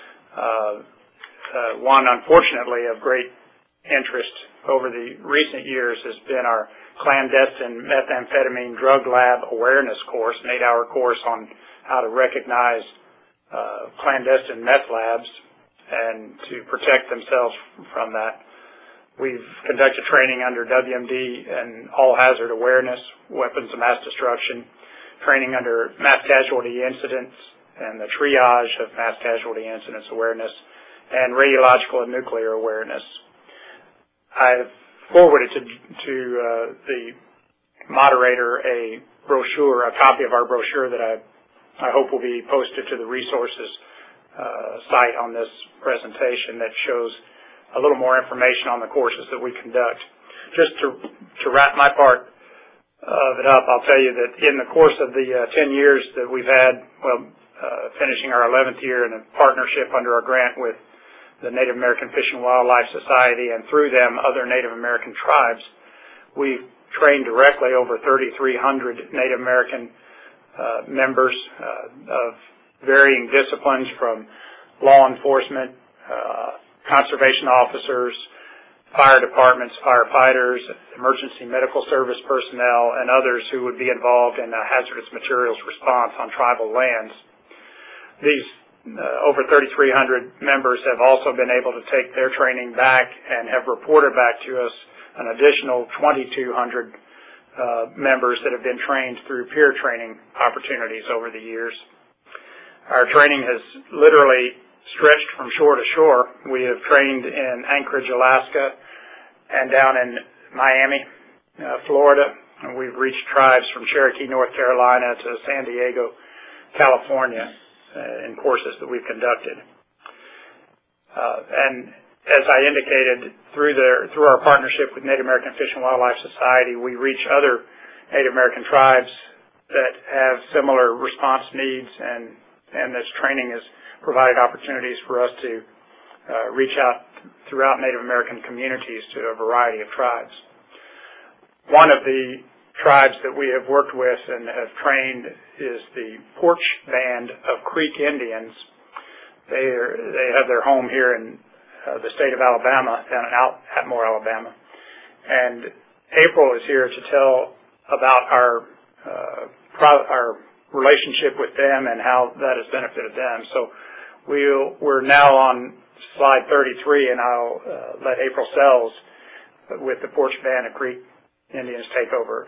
One, unfortunately, of great interest over the recent years has been our clandestine methamphetamine drug lab awareness course, an 8-hour course on how to recognize clandestine meth labs and to protect themselves from that. We've conducted training under WMD and all hazard awareness, weapons of mass destruction, training under mass casualty incidents and the triage of mass casualty incidents awareness, and radiological and nuclear awareness. I've forwarded to the moderator a brochure, a copy of our brochure that I hope will be posted to the resources site on this presentation that shows a little more information on the courses that we conduct. Just to wrap my part of it up, I'll tell you that in the course of the 10 years that we've had, finishing our 11th year in a partnership under our grant with the Native American Fish and Wildlife Society, and through them other Native American tribes, we've trained directly over 3,300 Native American members of varying disciplines, from law enforcement, conservation officers, fire departments, firefighters, emergency medical service personnel, and others who would be involved in a hazardous materials response on tribal lands. These over 3,300 members have also been able to take their training back and have reported back to us an additional 2,200 members that have been trained through peer training opportunities over the years. Our training has literally stretched from shore to shore. We have trained in Anchorage, Alaska, and down in Miami, Florida, and we've reached tribes from Cherokee, North Carolina to San Diego, California, in courses that we've conducted. And as I indicated, through our partnership with Native American Fish and Wildlife Society, we reach other Native American tribes that have similar response needs, and this training has provided opportunities for us to reach out throughout Native American communities to a variety of tribes. One of the tribes that we have worked with and have trained is the Porch Band of Creek Indians. They have their home here in the state of Alabama, down in Atmore, Alabama. And April is here to tell about our relationship with them and how that has benefited them. So we're now on slide 33, and I'll let April Sells with the Porch Band of Creek Indians take over.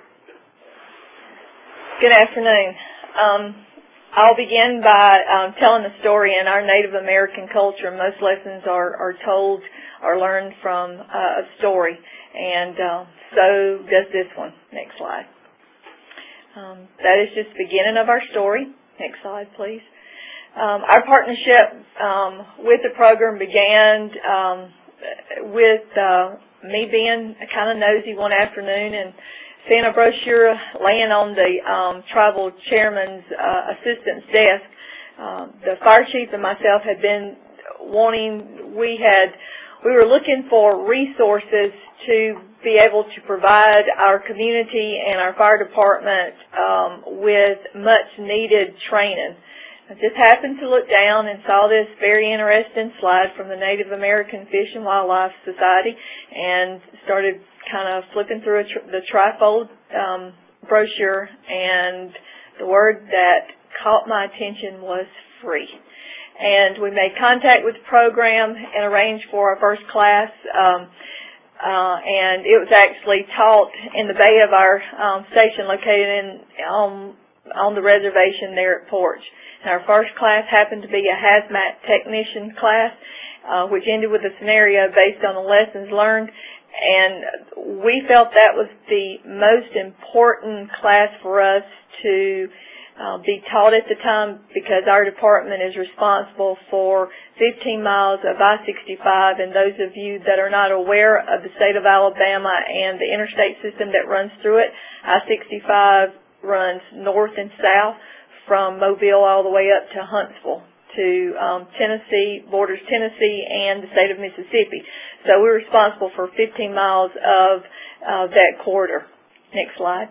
Good afternoon. I'll begin by telling the story. In our Native American culture, most lessons are told or learned from a story, and so does this one. Next slide. That is just the beginning of our story. Next slide, please. Our partnership with the program began with me being kind of nosy one afternoon and seeing a brochure laying on the tribal chairman's assistant's desk. The fire chief and myself had been wanting, we were looking for resources to be able to provide our community and our fire department with much needed training. I just happened to look down and saw this very interesting slide from the Native American Fish and Wildlife Society and started kind of flipping through the trifold brochure, and the word that caught my attention was free. And we made contact with the program and arranged for our first class, and it was actually taught in the bay of our station located on the reservation there at Porch. And our first class happened to be a hazmat technician class, which ended with a scenario based on the lessons learned. And we felt that was the most important class for us to be taught at the time, because our department is responsible for 15 miles of I-65, and those of you that are not aware of the state of Alabama and the interstate system that runs through it, I-65 runs north and south from Mobile all the way up to Huntsville to Tennessee, borders Tennessee and the state of Mississippi. So we're responsible for 15 miles of that corridor. Next slide.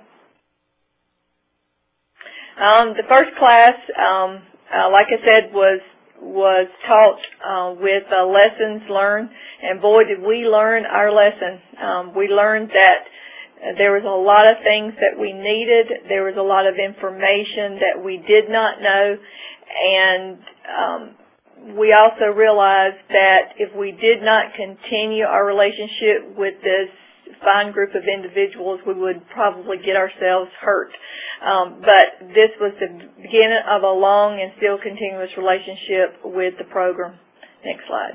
The first class, like I said, was taught with lessons learned, and boy, did we learn our lesson. We learned that there was a lot of things that we needed. There was a lot of information that we did not know, and we also realized that if we did not continue our relationship with this fine group of individuals, we would probably get ourselves hurt. But this was the beginning of a long and still continuous relationship with the program. Next slide.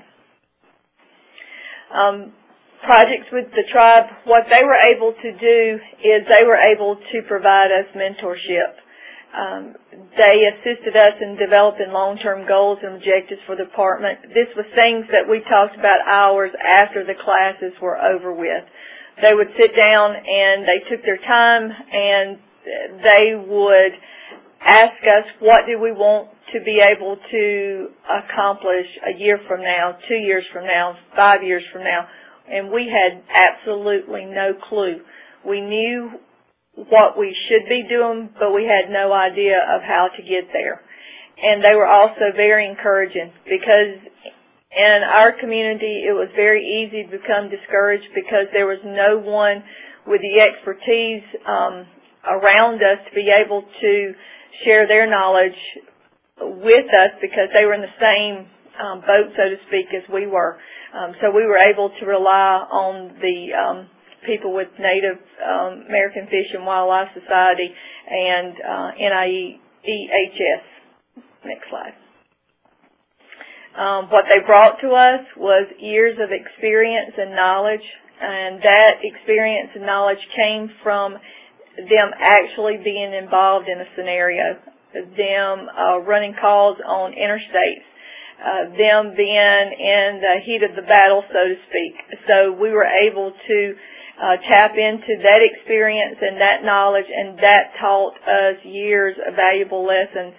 Projects with the tribe, what they were able to do is they were able to provide us mentorship. They assisted us in developing long-term goals and objectives for the department. This was things that we talked about hours after the classes were over with. They would sit down and they took their time and they would ask us, what do we want to be able to accomplish a year from now, 2 years from now, 5 years from now? And we had absolutely no clue. We knew what we should be doing, but we had no idea of how to get there. And they were also very encouraging, because in our community it was very easy to become discouraged because there was no one with the expertise around us to be able to share their knowledge with us, because they were in the same boat, so to speak, as we were. So we were able to rely on the people with Native American Fish and Wildlife Society and NIEHS. Next slide. What they brought to us was years of experience and knowledge, and that experience and knowledge came from them actually being involved in a scenario, them running calls on interstates, them being in the heat of the battle, so to speak. So we were able to tap into that experience and that knowledge, and that taught us years of valuable lessons.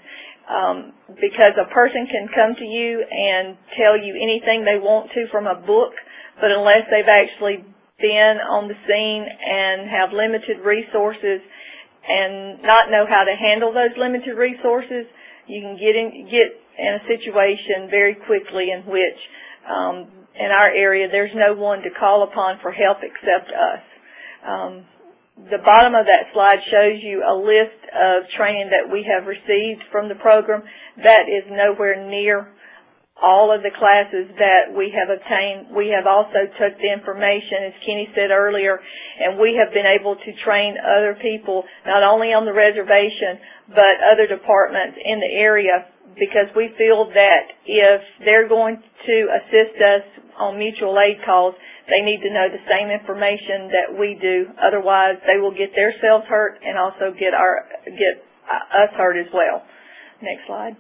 Because a person can come to you and tell you anything they want to from a book, but unless they've actually been on the scene and have limited resources and not know how to handle those limited resources, you can get in a situation very quickly in which, in our area, there's no one to call upon for help except us. The bottom of that slide shows you a list of training that we have received from the program. That is nowhere near all of the classes that we have obtained. We have also took the information, as Kenny said earlier, and we have been able to train other people, not only on the reservation, but other departments in the area, because we feel that if they're going to assist us on mutual aid calls, they need to know the same information that we do. Otherwise, they will get themselves hurt and also get us hurt as well. Next slide.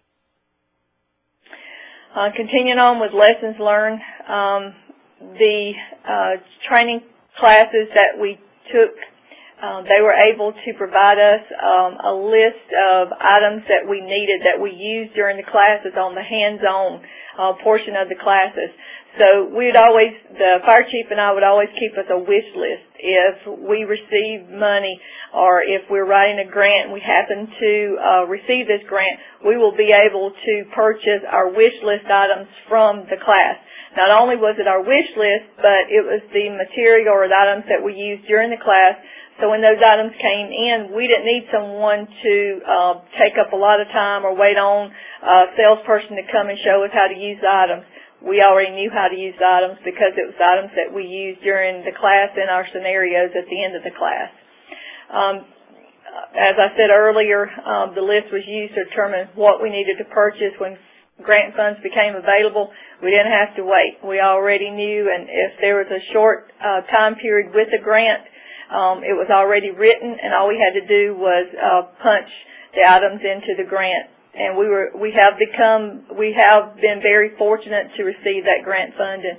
Continuing on with lessons learned, the training classes that we took, they were able to provide us a list of items that we needed that we used during the classes on the hands-on portion of the classes. So the fire chief and I would always keep us a wish list. If we receive money or if we're writing a grant and we happen to receive this grant, we will be able to purchase our wish list items from the class. Not only was it our wish list, but it was the material or the items that we used during the class. So when those items came in, we didn't need someone to take up a lot of time or wait on a salesperson to come and show us how to use the items. We already knew how to use the items because it was items that we used during the class in our scenarios at the end of the class. As I said earlier, the list was used to determine what we needed to purchase when grant funds became available. We didn't have to wait. We already knew, and if there was a short time period with the grant, it was already written, and all we had to do was punch the items into the grant. And we have been very fortunate to receive that grant funding.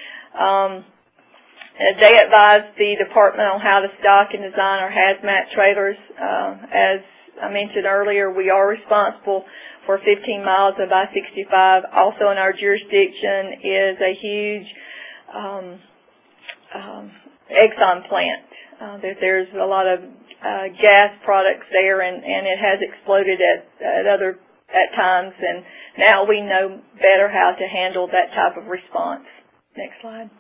They advised the department on how to stock and design our hazmat trailers. As I mentioned earlier, we are responsible for 15 miles of I-65. Also in our jurisdiction is a huge Exxon plant. There's a lot of gas products there, and it has exploded at times, and now we know better how to handle that type of response. Next slide.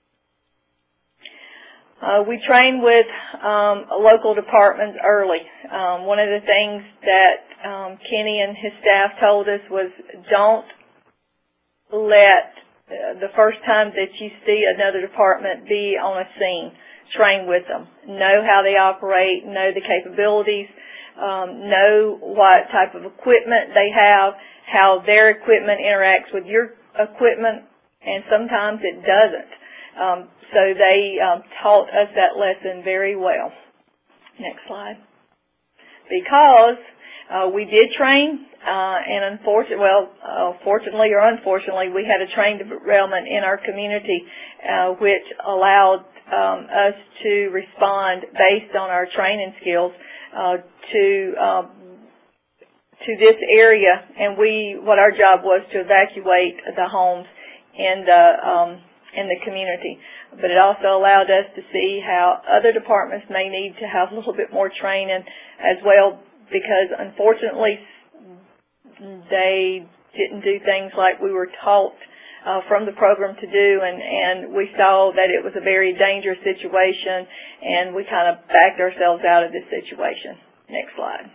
We train with local departments early. One of the things that Kenny and his staff told us was, don't let the first time that you see another department be on a scene. Train with them. Know how they operate, know the capabilities, know what type of equipment they have, how their equipment interacts with your equipment, and sometimes it doesn't. So they taught us that lesson very well. Next slide. Because we did train, and fortunately or unfortunately, we had a train derailment in our community, which allowed us to respond based on our training skills to this area, and what our job was to evacuate the homes in the community. But it also allowed us to see how other departments may need to have a little bit more training as well, because unfortunately they didn't do things like we were taught from the program to do, and we saw that it was a very dangerous situation, and we kind of backed ourselves out of this situation. Next slide.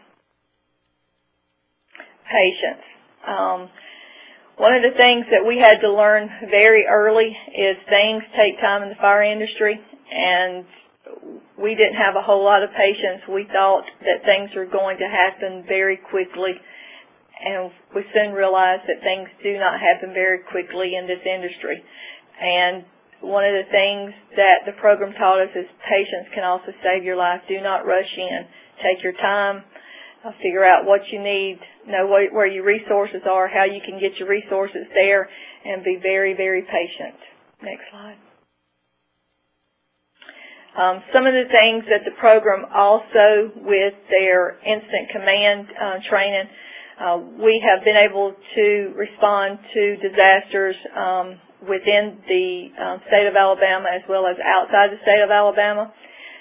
Patience. One of the things that we had to learn very early is things take time in the fire industry, and we didn't have a whole lot of patience. We thought that things were going to happen very quickly, and we soon realized that things do not happen very quickly in this industry. And one of the things that the program taught us is patience can also save your life. Do not rush in. Take your time. Figure out what you need. Know where your resources are, how you can get your resources there, and be very, very patient. Next slide. Some of the things that the program also, with their instant command training, we have been able to respond to disasters within the state of Alabama as well as outside the state of Alabama.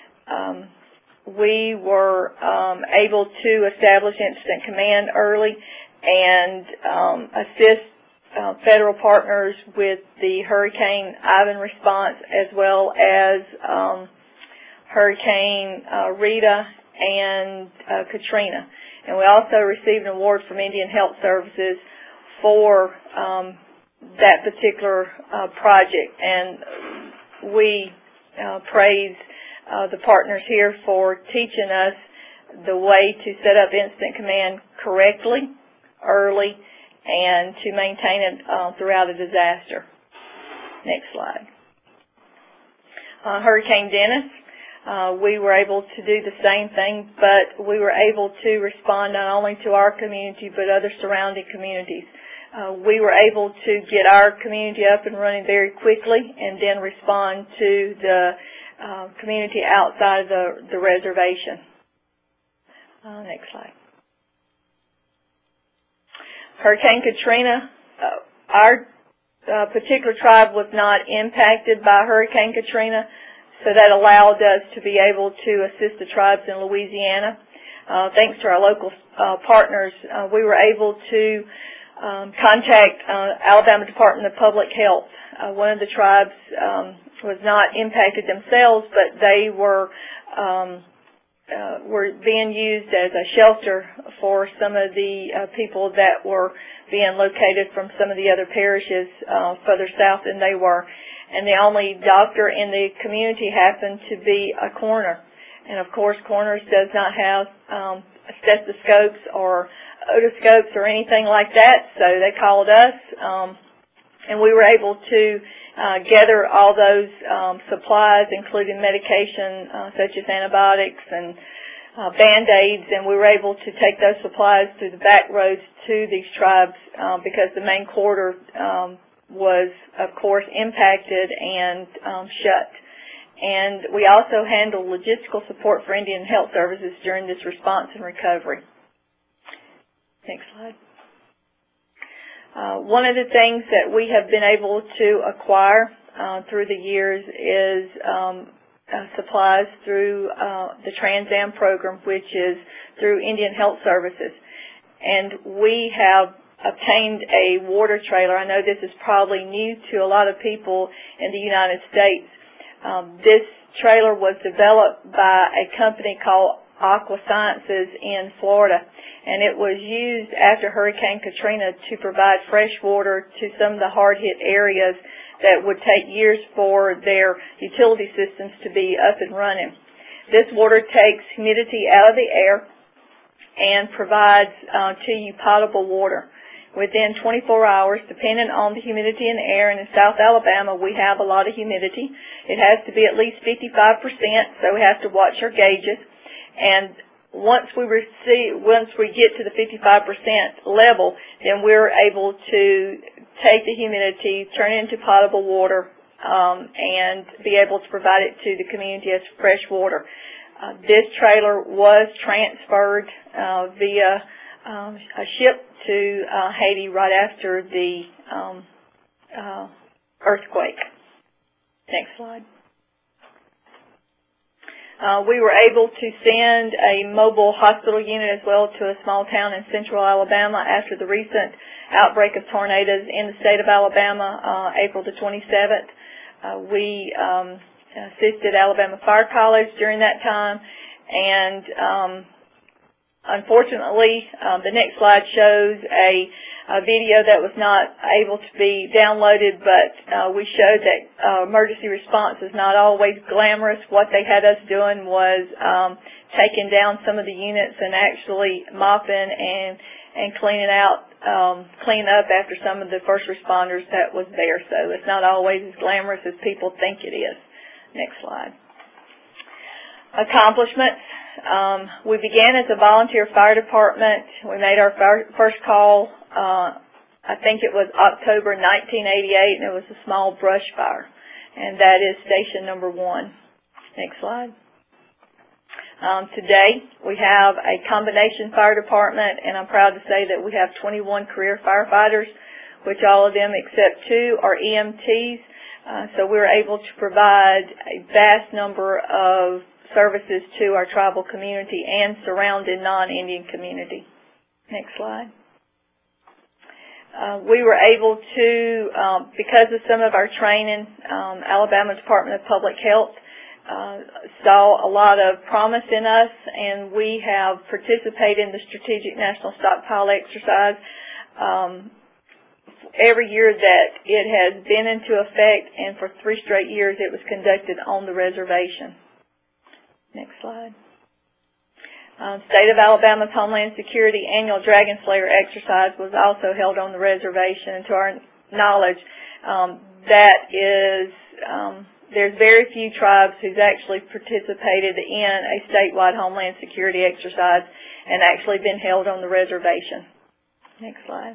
We were able to establish incident command early and assist federal partners with the Hurricane Ivan response as well as Hurricane Rita and Katrina. And we also received an award from Indian Health Services for that particular project. And we praise the partners here for teaching us the way to set up incident command correctly, early, and to maintain it throughout a disaster. Next slide. Hurricane Dennis. We were able to do the same thing, but we were able to respond not only to our community but other surrounding communities. We were able to get our community up and running very quickly and then respond to the community outside of the reservation. Next slide. Hurricane Katrina. Our particular tribe was not impacted by Hurricane Katrina, so that allowed us to be able to assist the tribes in Louisiana. Thanks to our local partners, we were able to contact Alabama Department of Public Health. One of the tribes was not impacted themselves, but they were being used as a shelter for some of the people that were being located from some of the other parishes further south than they were. And the only doctor in the community happened to be a coroner. And of course, coroners does not have stethoscopes or otoscopes or anything like that, so they called us, and we were able to gather all those supplies, including medication such as antibiotics and Band-Aids, and we were able to take those supplies through the back roads to these tribes because the main corridor was, of course, impacted and shut. And we also handled logistical support for Indian Health Services during this response and recovery. Next slide. One of the things that we have been able to acquire through the years is supplies through the Trans Am program, which is through Indian Health Services. And we have obtained a water trailer. I know this is probably new to a lot of people in the United States. This trailer was developed by a company called Aqua Sciences in Florida, and it was used after Hurricane Katrina to provide fresh water to some of the hard-hit areas that would take years for their utility systems to be up and running. This water takes humidity out of the air and provides to you potable water. Within 24 hours, depending on the humidity in the air, and in South Alabama we have a lot of humidity. It has to be at least 55%, so we have to watch our gauges. And once we get to the 55% level, then we're able to take the humidity, turn it into potable water, and be able to provide it to the community as fresh water. This trailer was transferred via a ship to Haiti right after the earthquake. Next slide. We were able to send a mobile hospital unit as well to a small town in central Alabama after the recent outbreak of tornadoes in the state of Alabama, April the 27th. We assisted Alabama Fire College during that time, and unfortunately, the next slide shows a video that was not able to be downloaded, but we showed that emergency response is not always glamorous. What they had us doing was taking down some of the units and actually mopping and cleaning up after some of the first responders that was there. So it's not always as glamorous as people think it is. Next slide. Accomplishments. We began as a volunteer fire department. We made our first call, I think it was October 1988, and it was a small brush fire. And that is station number 1. Next slide. Today, we have a combination fire department, and I'm proud to say that we have 21 career firefighters. which all of them except 2 are EMTs. So we're able to provide a vast number of services to our tribal community and surrounding non-Indian community. Next slide. We were able to, because of some of our training, Alabama Department of Public Health saw a lot of promise in us, and we have participated in the Strategic National Stockpile exercise every year that it has been into effect, and for 3 straight years it was conducted on the reservation. Next slide. State of Alabama's Homeland Security annual Dragon Slayer exercise was also held on the reservation, and to our knowledge, there's very few tribes who's actually participated in a statewide Homeland Security exercise and actually been held on the reservation. Next slide.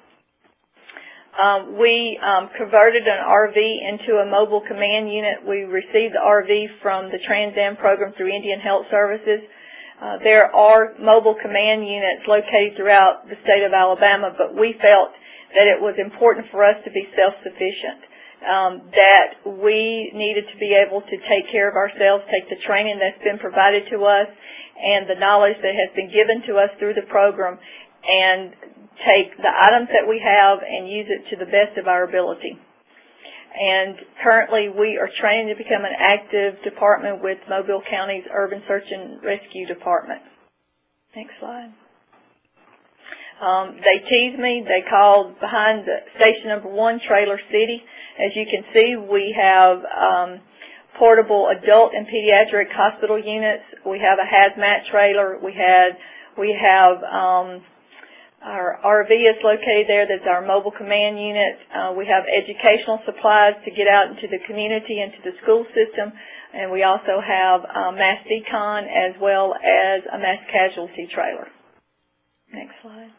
We converted an RV into a mobile command unit. We received the RV from the Trans Am program through Indian Health Services. There are mobile command units located throughout the state of Alabama, but we felt that it was important for us to be self-sufficient, that we needed to be able to take care of ourselves, take the training that's been provided to us and the knowledge that has been given to us through the program, and take the items that we have and use it to the best of our ability. And currently we are training to become an active department with Mobile County's Urban Search and Rescue Department. Next slide. They teased me. They called behind the station number 1, Trailer City. As you can see, we have portable adult and pediatric hospital units. We have a hazmat trailer. We have our RV is located there. That's our mobile command unit. We have educational supplies to get out into the community, into the school system, and we also have mass decon as well as a mass casualty trailer. Next slide.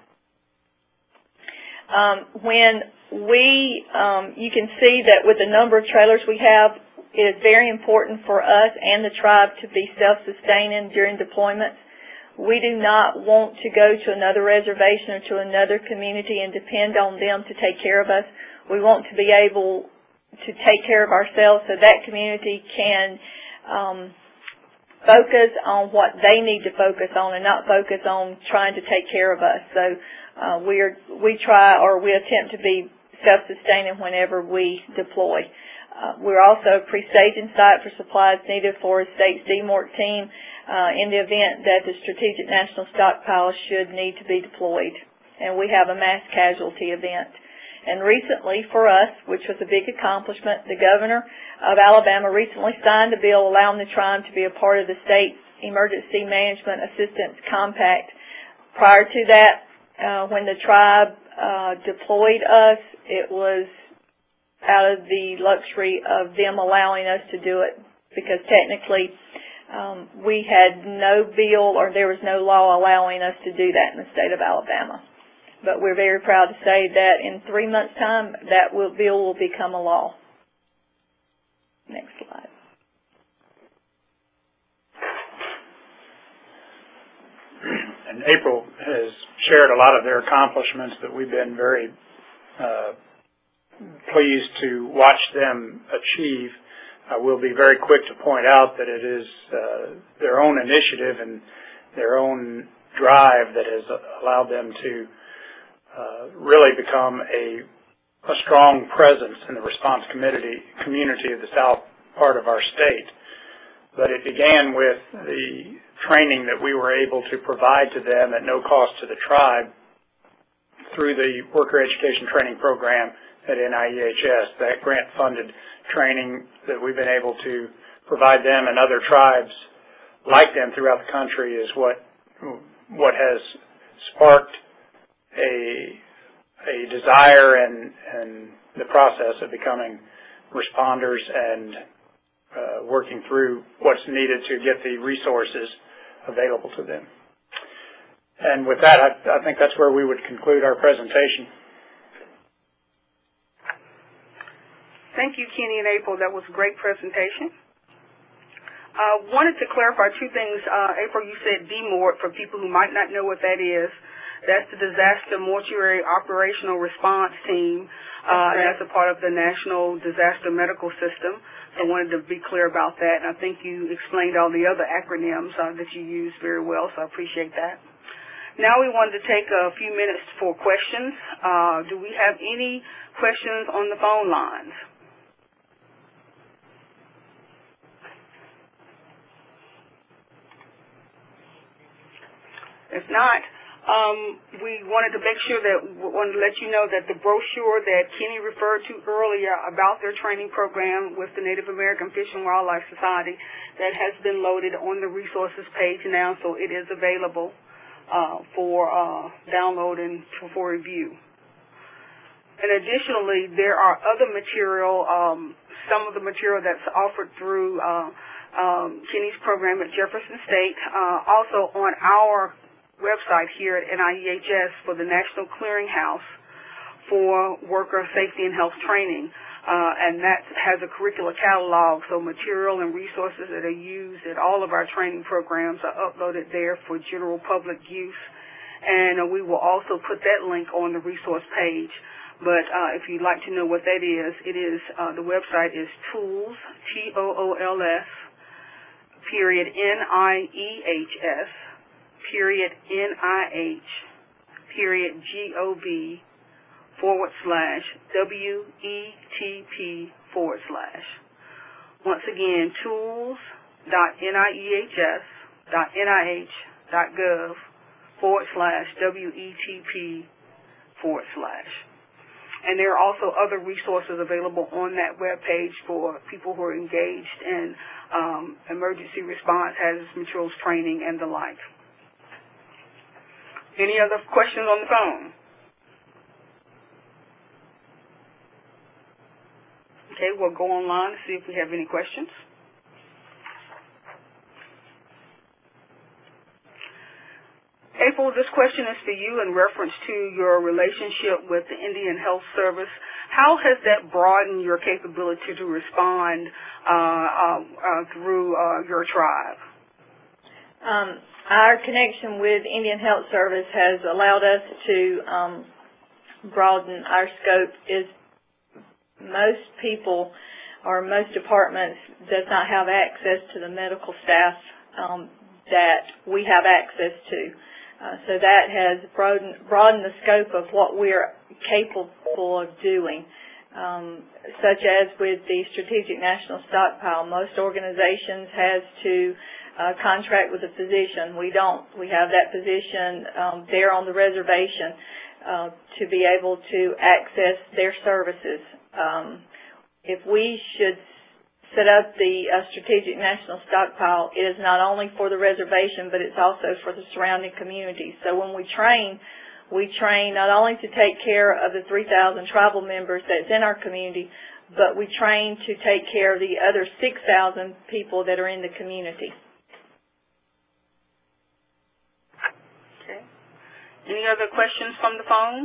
You can see that with the number of trailers we have, it is very important for us and the tribe to be self-sustaining during deployments. We do not want to go to another reservation or to another community and depend on them to take care of us. We want to be able to take care of ourselves so that community can focus on what they need to focus on and not focus on trying to take care of us. So we attempt to be self-sustaining whenever we deploy. We're also a pre-staging site for supplies needed for a state CMORT team in the event that the Strategic National Stockpile should need to be deployed. And we have a mass casualty event. And recently for us, which was a big accomplishment, the governor of Alabama recently signed a bill allowing the tribe to be a part of the state Emergency Management Assistance Compact. Prior to that, when the tribe deployed us, it was out of the luxury of them allowing us to do it, because technically we had no bill, or there was no law allowing us to do that in the state of Alabama. But we're very proud to say that in 3 months' time, that bill will become a law. Next slide. And April has shared a lot of their accomplishments that we've been very pleased to watch them achieve. I will be very quick to point out that it is their own initiative and their own drive that has allowed them to really become a strong presence in the response community of the south part of our state. But it began with the training that we were able to provide to them at no cost to the tribe through the Worker Education Training Program at NIEHS. That grant-funded training that we've been able to provide them and other tribes like them throughout the country is what has sparked a desire and the process of becoming responders and working through what's needed to get the resources available to them. And with that, I think that's where we would conclude our presentation. Thank you, Kenny and April. That was a great presentation. Wanted to clarify 2 things. April, you said DMORT, for people who might not know what that is. That's the Disaster Mortuary Operational Response Team. That's a part of the National Disaster Medical System. So I wanted to be clear about that, and I think you explained all the other acronyms that you use very well, so I appreciate that. Now we wanted to take a few minutes for questions. Do we have any questions on the phone lines? If not, we wanted to make sure that we wanted to let you know that the brochure that Kenny referred to earlier about their training program with the Native American Fish and Wildlife Society, that has been loaded on the resources page now, so it is available for download and for review. And additionally, there are other material, some of the material that's offered through Kenny's program at Jefferson State, also on our website here at NIEHS for the National Clearinghouse for Worker Safety and Health Training. And that has a curricular catalog, so material and resources that are used at all of our training programs are uploaded there for general public use. And we will also put that link on the resource page. But if you'd like to know what that is, it is the website is TOOLS, TOOLS, period NIEHS, period NIH, period GOV, /WETP/. Once again, tools.niehs.nih.gov /WETP/. And there are also other resources available on that web page for people who are engaged in emergency response, hazardous materials training, and the like. Any other questions on the phone? Okay, we'll go online to see if we have any questions. April, this question is for you in reference to your relationship with the Indian Health Service. How has that broadened your capability to respond through your tribe? Our connection with Indian Health Service has allowed us to broaden our scope. Most people or most departments does not have access to the medical staff that we have access to. So that has broadened the scope of what we're capable of doing, such as with the Strategic National Stockpile. Most organizations has to contract with a physician. We don't. We have that physician there on the reservation to be able to access their services. If we should set up the Strategic National Stockpile, it is not only for the reservation, but it's also for the surrounding communities. So when we train not only to take care of the 3,000 tribal members that's in our community, but we train to take care of the other 6,000 people that are in the community. Okay. Any other questions from the phone?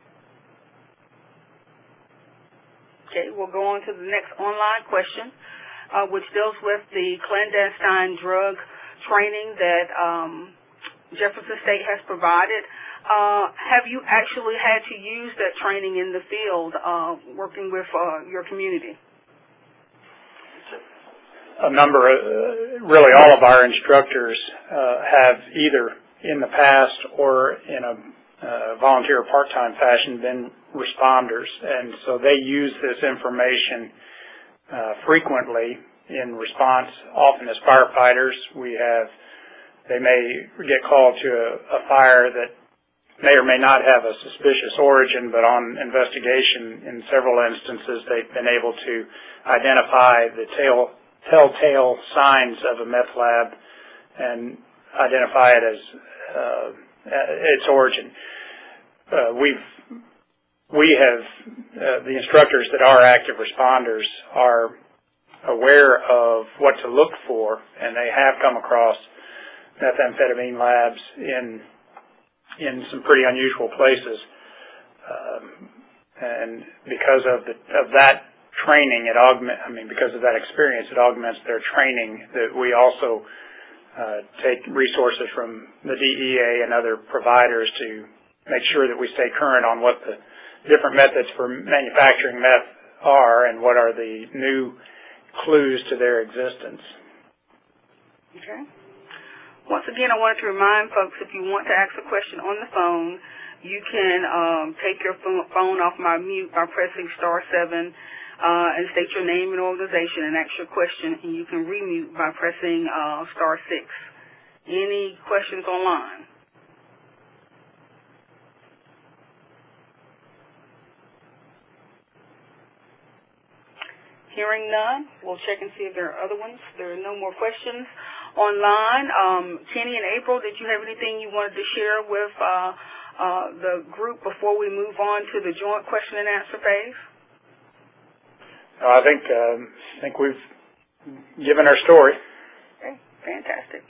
Okay, we'll go on to the next online question, which deals with the clandestine drug training that Jefferson State has provided. Have you actually had to use that training in the field working with your community? A number of, really all of our instructors have either in the past or in a volunteer or part-time fashion been responders, and so they use this information frequently in response. Often as firefighters, they may get called to a fire that may or may not have a suspicious origin, but on investigation, in several instances, they've been able to identify the telltale signs of a meth lab and identify it as its origin. The instructors that are active responders are aware of what to look for, and they have come across methamphetamine labs in some pretty unusual places. And because of that training, because of that experience, it augments their training. That we also take resources from the DEA and other providers to make sure that we stay current on what the different methods for manufacturing meth are and what are the new clues to their existence. Okay. Once again, I wanted to remind folks, if you want to ask a question on the phone, you can take your phone off my mute by pressing *7 and state your name and organization and ask your question, and you can remute by pressing *6. Any questions online? Hearing none, we'll check and see if there are other ones. There are no more questions online. Kenny and April, did you have anything you wanted to share with the group before we move on to the joint question and answer phase? I think we've given our story. Okay, fantastic.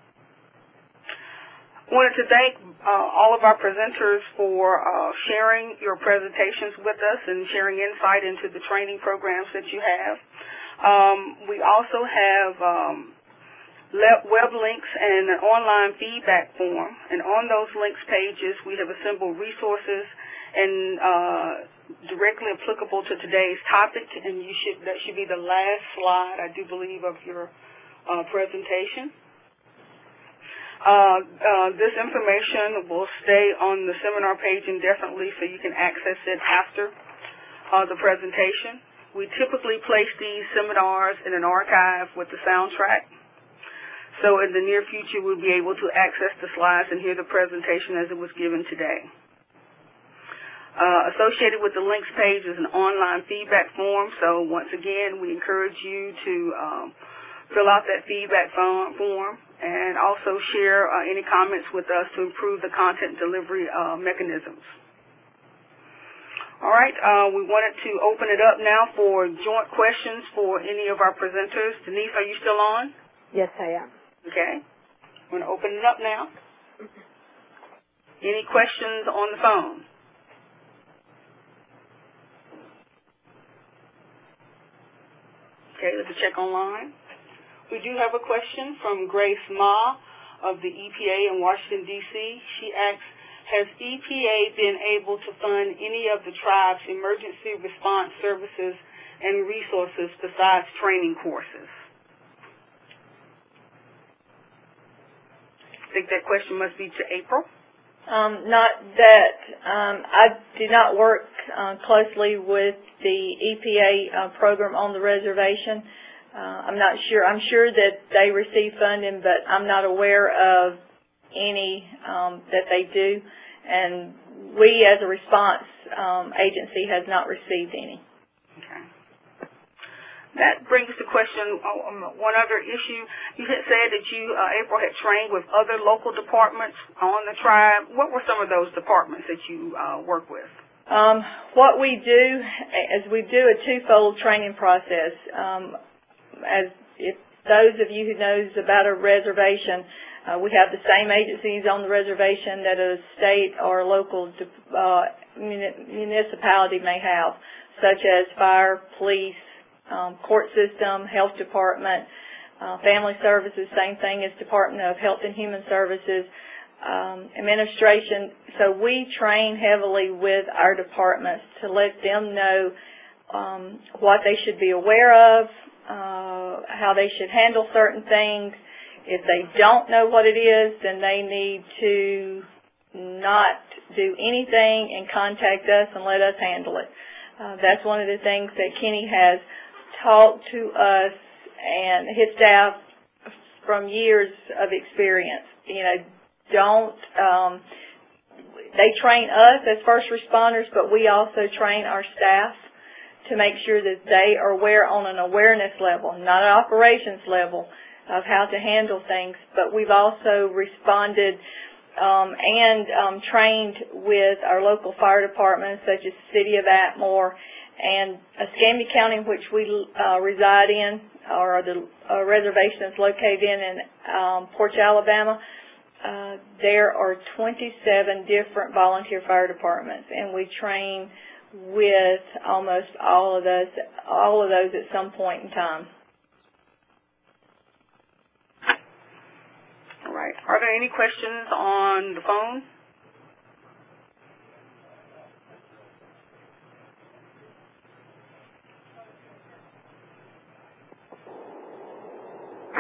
I wanted to thank all of our presenters for sharing your presentations with us and sharing insight into the training programs that you have. We also have web links and an online feedback form, and on those links pages we have assembled resources and directly applicable to today's topic, and that should be the last slide, I do believe, of your presentation. This information will stay on the seminar page indefinitely, so you can access it after the presentation. We typically place these seminars in an archive with the soundtrack, so in the near future we'll be able to access the slides and hear the presentation as it was given today. Associated with the links page is an online feedback form, so once again we encourage you to fill out that feedback form and also share any comments with us to improve the content delivery mechanisms. All right, we wanted to open it up now for joint questions for any of our presenters. Denise, are you still on? Yes, I am. Okay. I'm going to open it up now. Any questions on the phone? Okay, let's check online. We do have a question from Grace Ma of the EPA in Washington, D.C. She asks, has EPA been able to fund any of the tribe's emergency response services and resources besides training courses? I think that question must be to April. Not that I did not work closely with the EPA program on the reservation. I'm not sure. I'm sure that they receive funding, but I'm not aware of any that they do. And we, as a response agency, has not received any. Okay. That brings the question on one other issue. You had said that you, April, had trained with other local departments on the tribe. What were some of those departments that you work with? What we do is we do a twofold training process. As if those of you who knows about a reservation, we have the same agencies on the reservation that a state or local municipality may have, such as fire, police, court system, health department, family services, same thing as Department of Health and Human Services, administration. So we train heavily with our departments to let them know what they should be aware of, how they should handle certain things. If they don't know what it is, then they need to not do anything and contact us and let us handle it. That's one of the things that Kenny has taught to us and his staff from years of experience. You know, they train us as first responders, but we also train our staff to make sure that they are aware on an awareness level, not an operations level, of how to handle things. But we've also responded and trained with our local fire departments, such as the City of Atmore and Escambia County, in which we reside in, or the reservation is located in Porch, Alabama. There are 27 different volunteer fire departments, and we train with almost all of those at some point in time. All right. Are there any questions on the phone?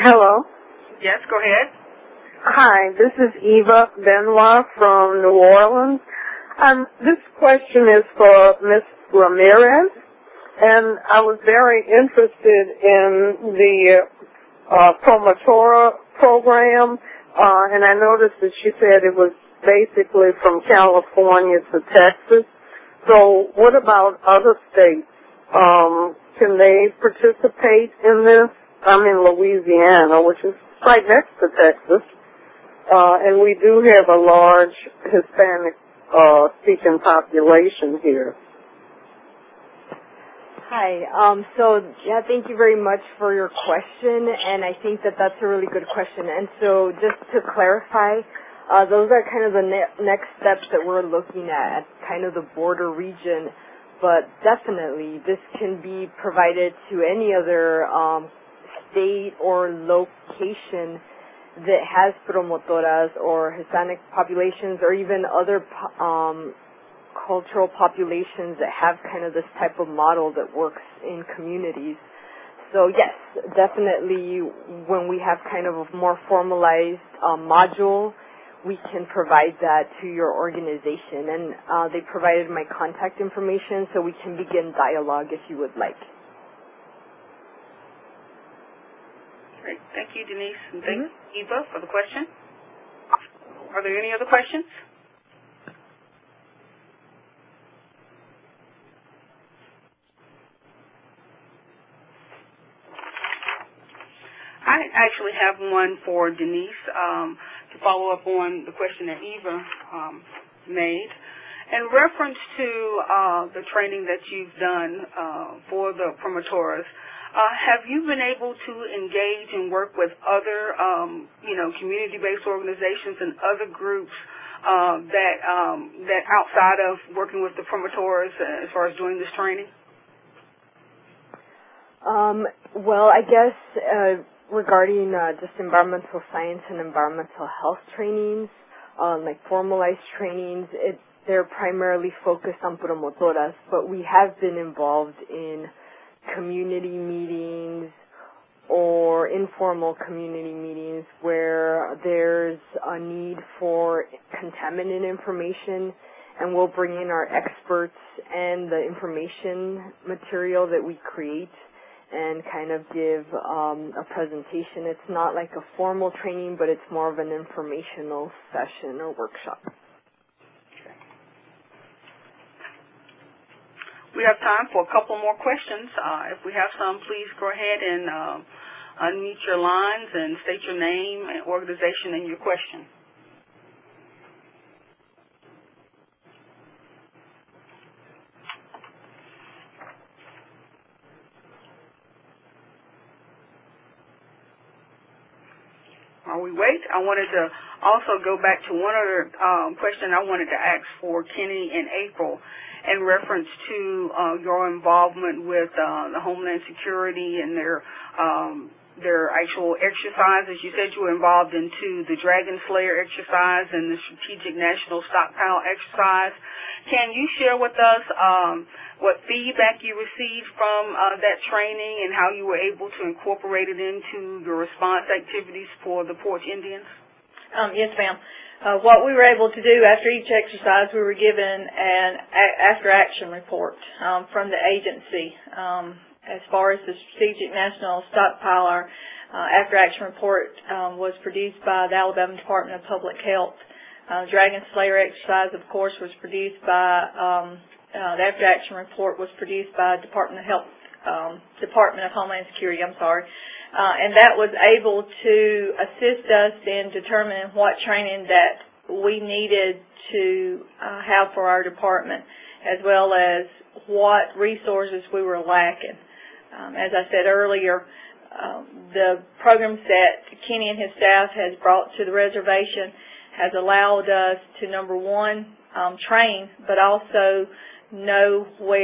Hello. Yes, go ahead. Hi, this is Eva Benoit from New Orleans. This question is for Ms. Ramirez, and I was very interested in the Promotora program, and I noticed that she said it was basically from California to Texas. So what about other states? Can they participate in this? I'm in Louisiana, which is right next to Texas, and we do have a large Hispanic speaking population here. Hi. Thank you very much for your question, and I think that that's a really good question. And so just to clarify, those are kind of the next steps that we're looking at kind of the border region, but definitely this can be provided to any other state or location that has promotoras or Hispanic populations or even other cultural populations that have kind of this type of model that works in communities. So yes, definitely when we have kind of a more formalized module, we can provide that to your organization. And they provided my contact information so we can begin dialogue if you would like. Great. Thank you, Denise, and thank you, Eva, for the question. Are there any other questions? I actually have one for Denise to follow up on the question that Eva made. In reference to the training that you've done for the promotoras, have you been able to engage and work with other, community-based organizations and other groups that outside of working with the promotoras as far as doing this training? Well, I guess regarding just environmental science and environmental health trainings, like formalized trainings, they're primarily focused on promotoras, but we have been involved in community meetings or informal community meetings where there's a need for contaminant information, and we'll bring in our experts and the information material that we create and kind of give a presentation. It's not like a formal training, but it's more of an informational session or workshop. We have time for a couple more questions. If we have some, please go ahead and unmute your lines and state your name and organization and your question. While we wait, I wanted to also go back to one other question I wanted to ask for Kenny and April in reference to your involvement with the Homeland Security and their actual exercises. You said you were involved into the Dragon Slayer exercise and the Strategic National Stockpile exercise. Can you share with us what feedback you received from that training and how you were able to incorporate it into your response activities for the Porch Indians? Yes, ma'am. What we were able to do after each exercise, we were given an after-action report from the agency. As far as the Strategic National Stockpile, our after-action report was produced by the Alabama Department of Public Health. Dragon Slayer exercise, of course, was produced by, the after-action report was produced by Department of Homeland Security, and that was able to assist us in determining what training that we needed to have for our department, as well as what resources we were lacking. As I said earlier, the programs that Kenny and his staff has brought to the reservation has allowed us to, number one, train, but also know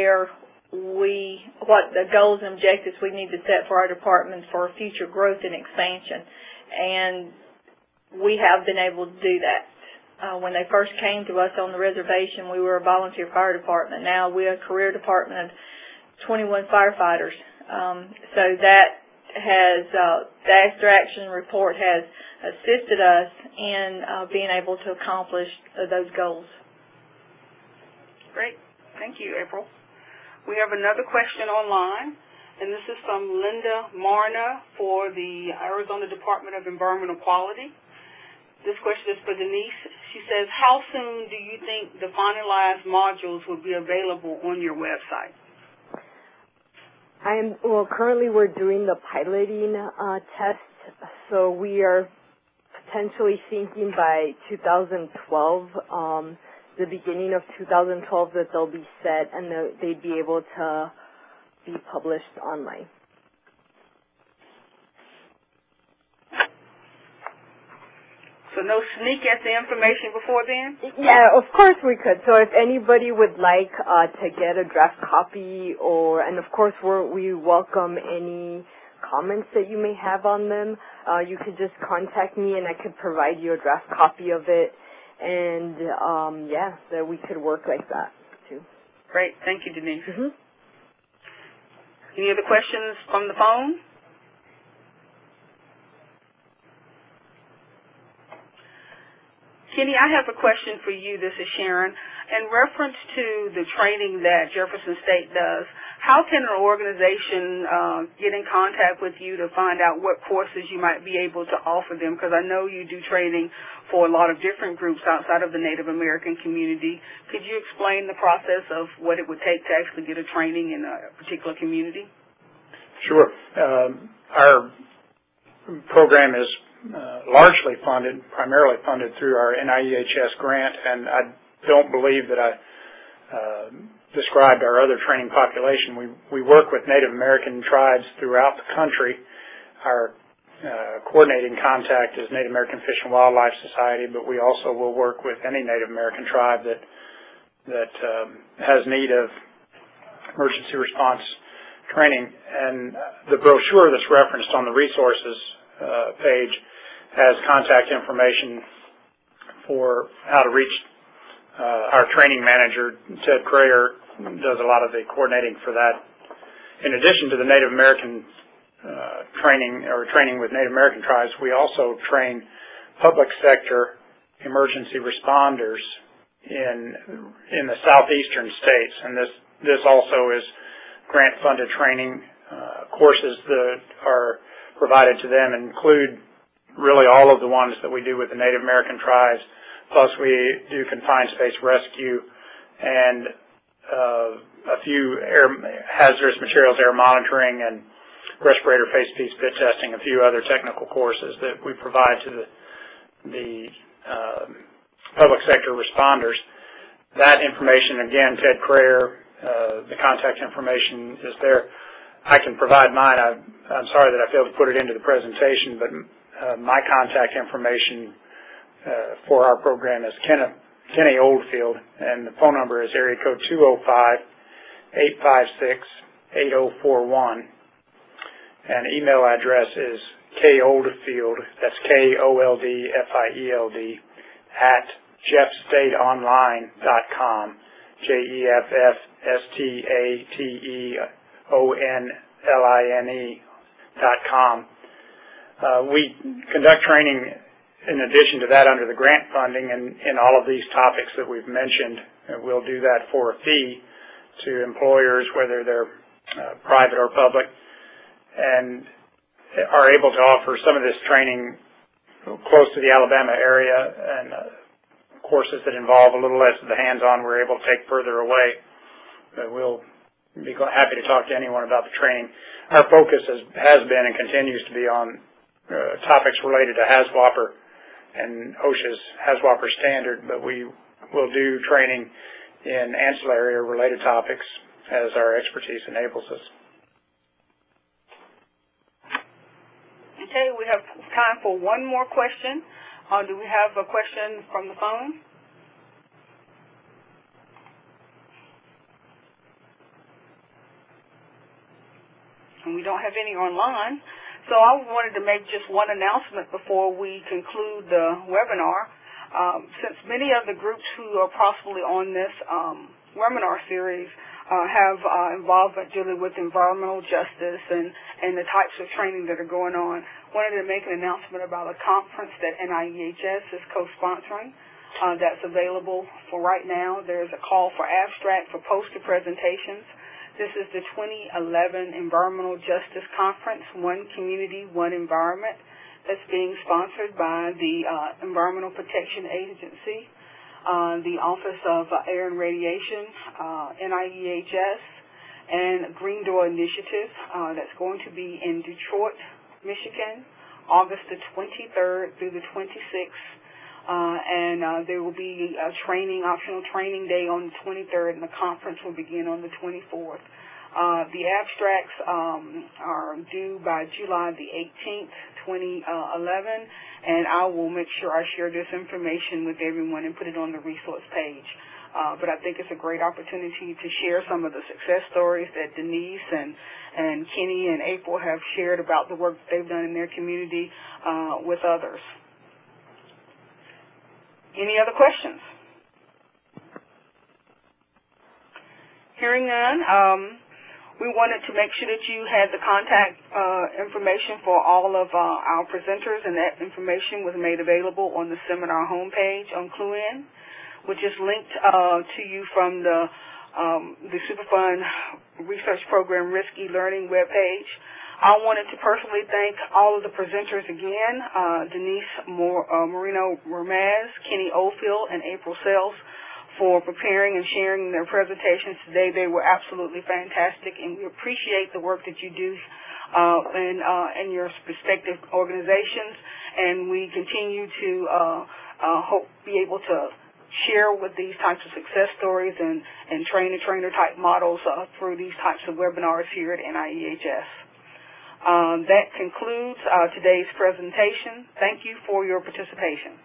what the goals and objectives we need to set for our department for future growth and expansion. And we have been able to do that. When they first came to us on the reservation, we were a volunteer fire department. Now we're a career department of 21 firefighters. So that has the Aster Action Report has assisted us in being able to accomplish those goals. Great. Thank you, April. We have another question online, and this is from Linda Marna for the Arizona Department of Environmental Quality. This question is for Denise. She says, how soon do you think the finalized modules will be available on your website? Currently we're doing the piloting test, so we are potentially thinking by 2012, the beginning of 2012, that they'll be set and they'd be able to be published online. So no sneak at the information before then? Yeah, of course we could. So if anybody would like to get a draft copy, and of course we welcome any comments that you may have on them, you could just contact me and I could provide you a draft copy of it. And that we could work like that too. Great. Thank you, Denise. Mm-hmm. Any other questions from the phone? Kenny, I have a question for you. This is Sharon. In reference to the training that Jefferson State does, how can an organization get in contact with you to find out what courses you might be able to offer them? Because I know you do training for a lot of different groups outside of the Native American community. Could you explain the process of what it would take to actually get a training in a particular community? Sure. Our program is primarily funded through our NIEHS grant, and I don't believe that I described our other training population. We work with Native American tribes throughout the country. Our coordinating contact is Native American Fish and Wildlife Society, but we also will work with any Native American tribe that has need of emergency response training. And the brochure that's referenced on the resources page has contact information for how to reach our training manager. Ted Crayer does a lot of the coordinating for that. In addition to the Native American training with Native American tribes, we also train public sector emergency responders in the southeastern states, and this also is grant-funded training. Courses that are provided to them include really all of the ones that we do with the Native American tribes, plus we do confined space rescue and a few hazardous materials air monitoring and respirator face piece fit testing, a few other technical courses that we provide to the public sector responders. That information, again, Ted Crayer, the contact information is there. I can provide mine. I'm sorry that I failed to put it into the presentation, but my contact information for our program is Kenny Oldfield, and the phone number is area code 205-856-8041. And email address is koldfield, that's KOLDFIELD, at jeffstateonline.com, JEFFSTATEONLINE.com. We conduct training in addition to that under the grant funding and in all of these topics that we've mentioned. We'll do that for a fee to employers, whether they're private or public, and are able to offer some of this training close to the Alabama area, and courses that involve a little less of the hands-on we're able to take further away. But we'll be happy to talk to anyone about the training. Our focus has been and continues to be on topics related to HAZWOPER and OSHA's HAZWOPER standard, but we will do training in ancillary or related topics as our expertise enables us. Okay, we have time for one more question. Do we have a question from the phone? And we don't have any online. So I wanted to make just one announcement before we conclude the webinar. Since many of the groups who are possibly on this webinar series have involvement dealing with environmental justice and the types of training that are going on. Wanted to make an announcement about a conference that NIEHS is co-sponsoring that's available for right now. There's a call for abstract for poster presentations. This is the 2011 Environmental Justice Conference, One Community, One Environment, that's being sponsored by the Environmental Protection Agency, the Office of Air and Radiation, NIEHS, and Green Door Initiative. That's going to be in Detroit, Michigan, August the 23rd through the 26th. And there will be a optional training day on the 23rd, and the conference will begin on the 24th. The abstracts are due by July the 18th, 2011, and I will make sure I share this information with everyone and put it on the resource page. But I think it's a great opportunity to share some of the success stories that Denise and Kenny and April have shared about the work that they've done in their community with others. Any other questions? Hearing none, we wanted to make sure that you had the contact information for all of our presenters, and that information was made available on the seminar homepage on Clue-In, which is linked to you from the Superfund Research Program Risk eLearning webpage. I wanted to personally thank all of the presenters again, Denise Moreno-Ramez, Kenny Oldfield, and April Sells, for preparing and sharing their presentations today. They were absolutely fantastic, and we appreciate the work that you do in your respective organizations, and we continue to hope be able to share with these types of success stories and trainer-trainer type models through these types of webinars here at NIEHS. That concludes today's presentation. Thank you for your participation.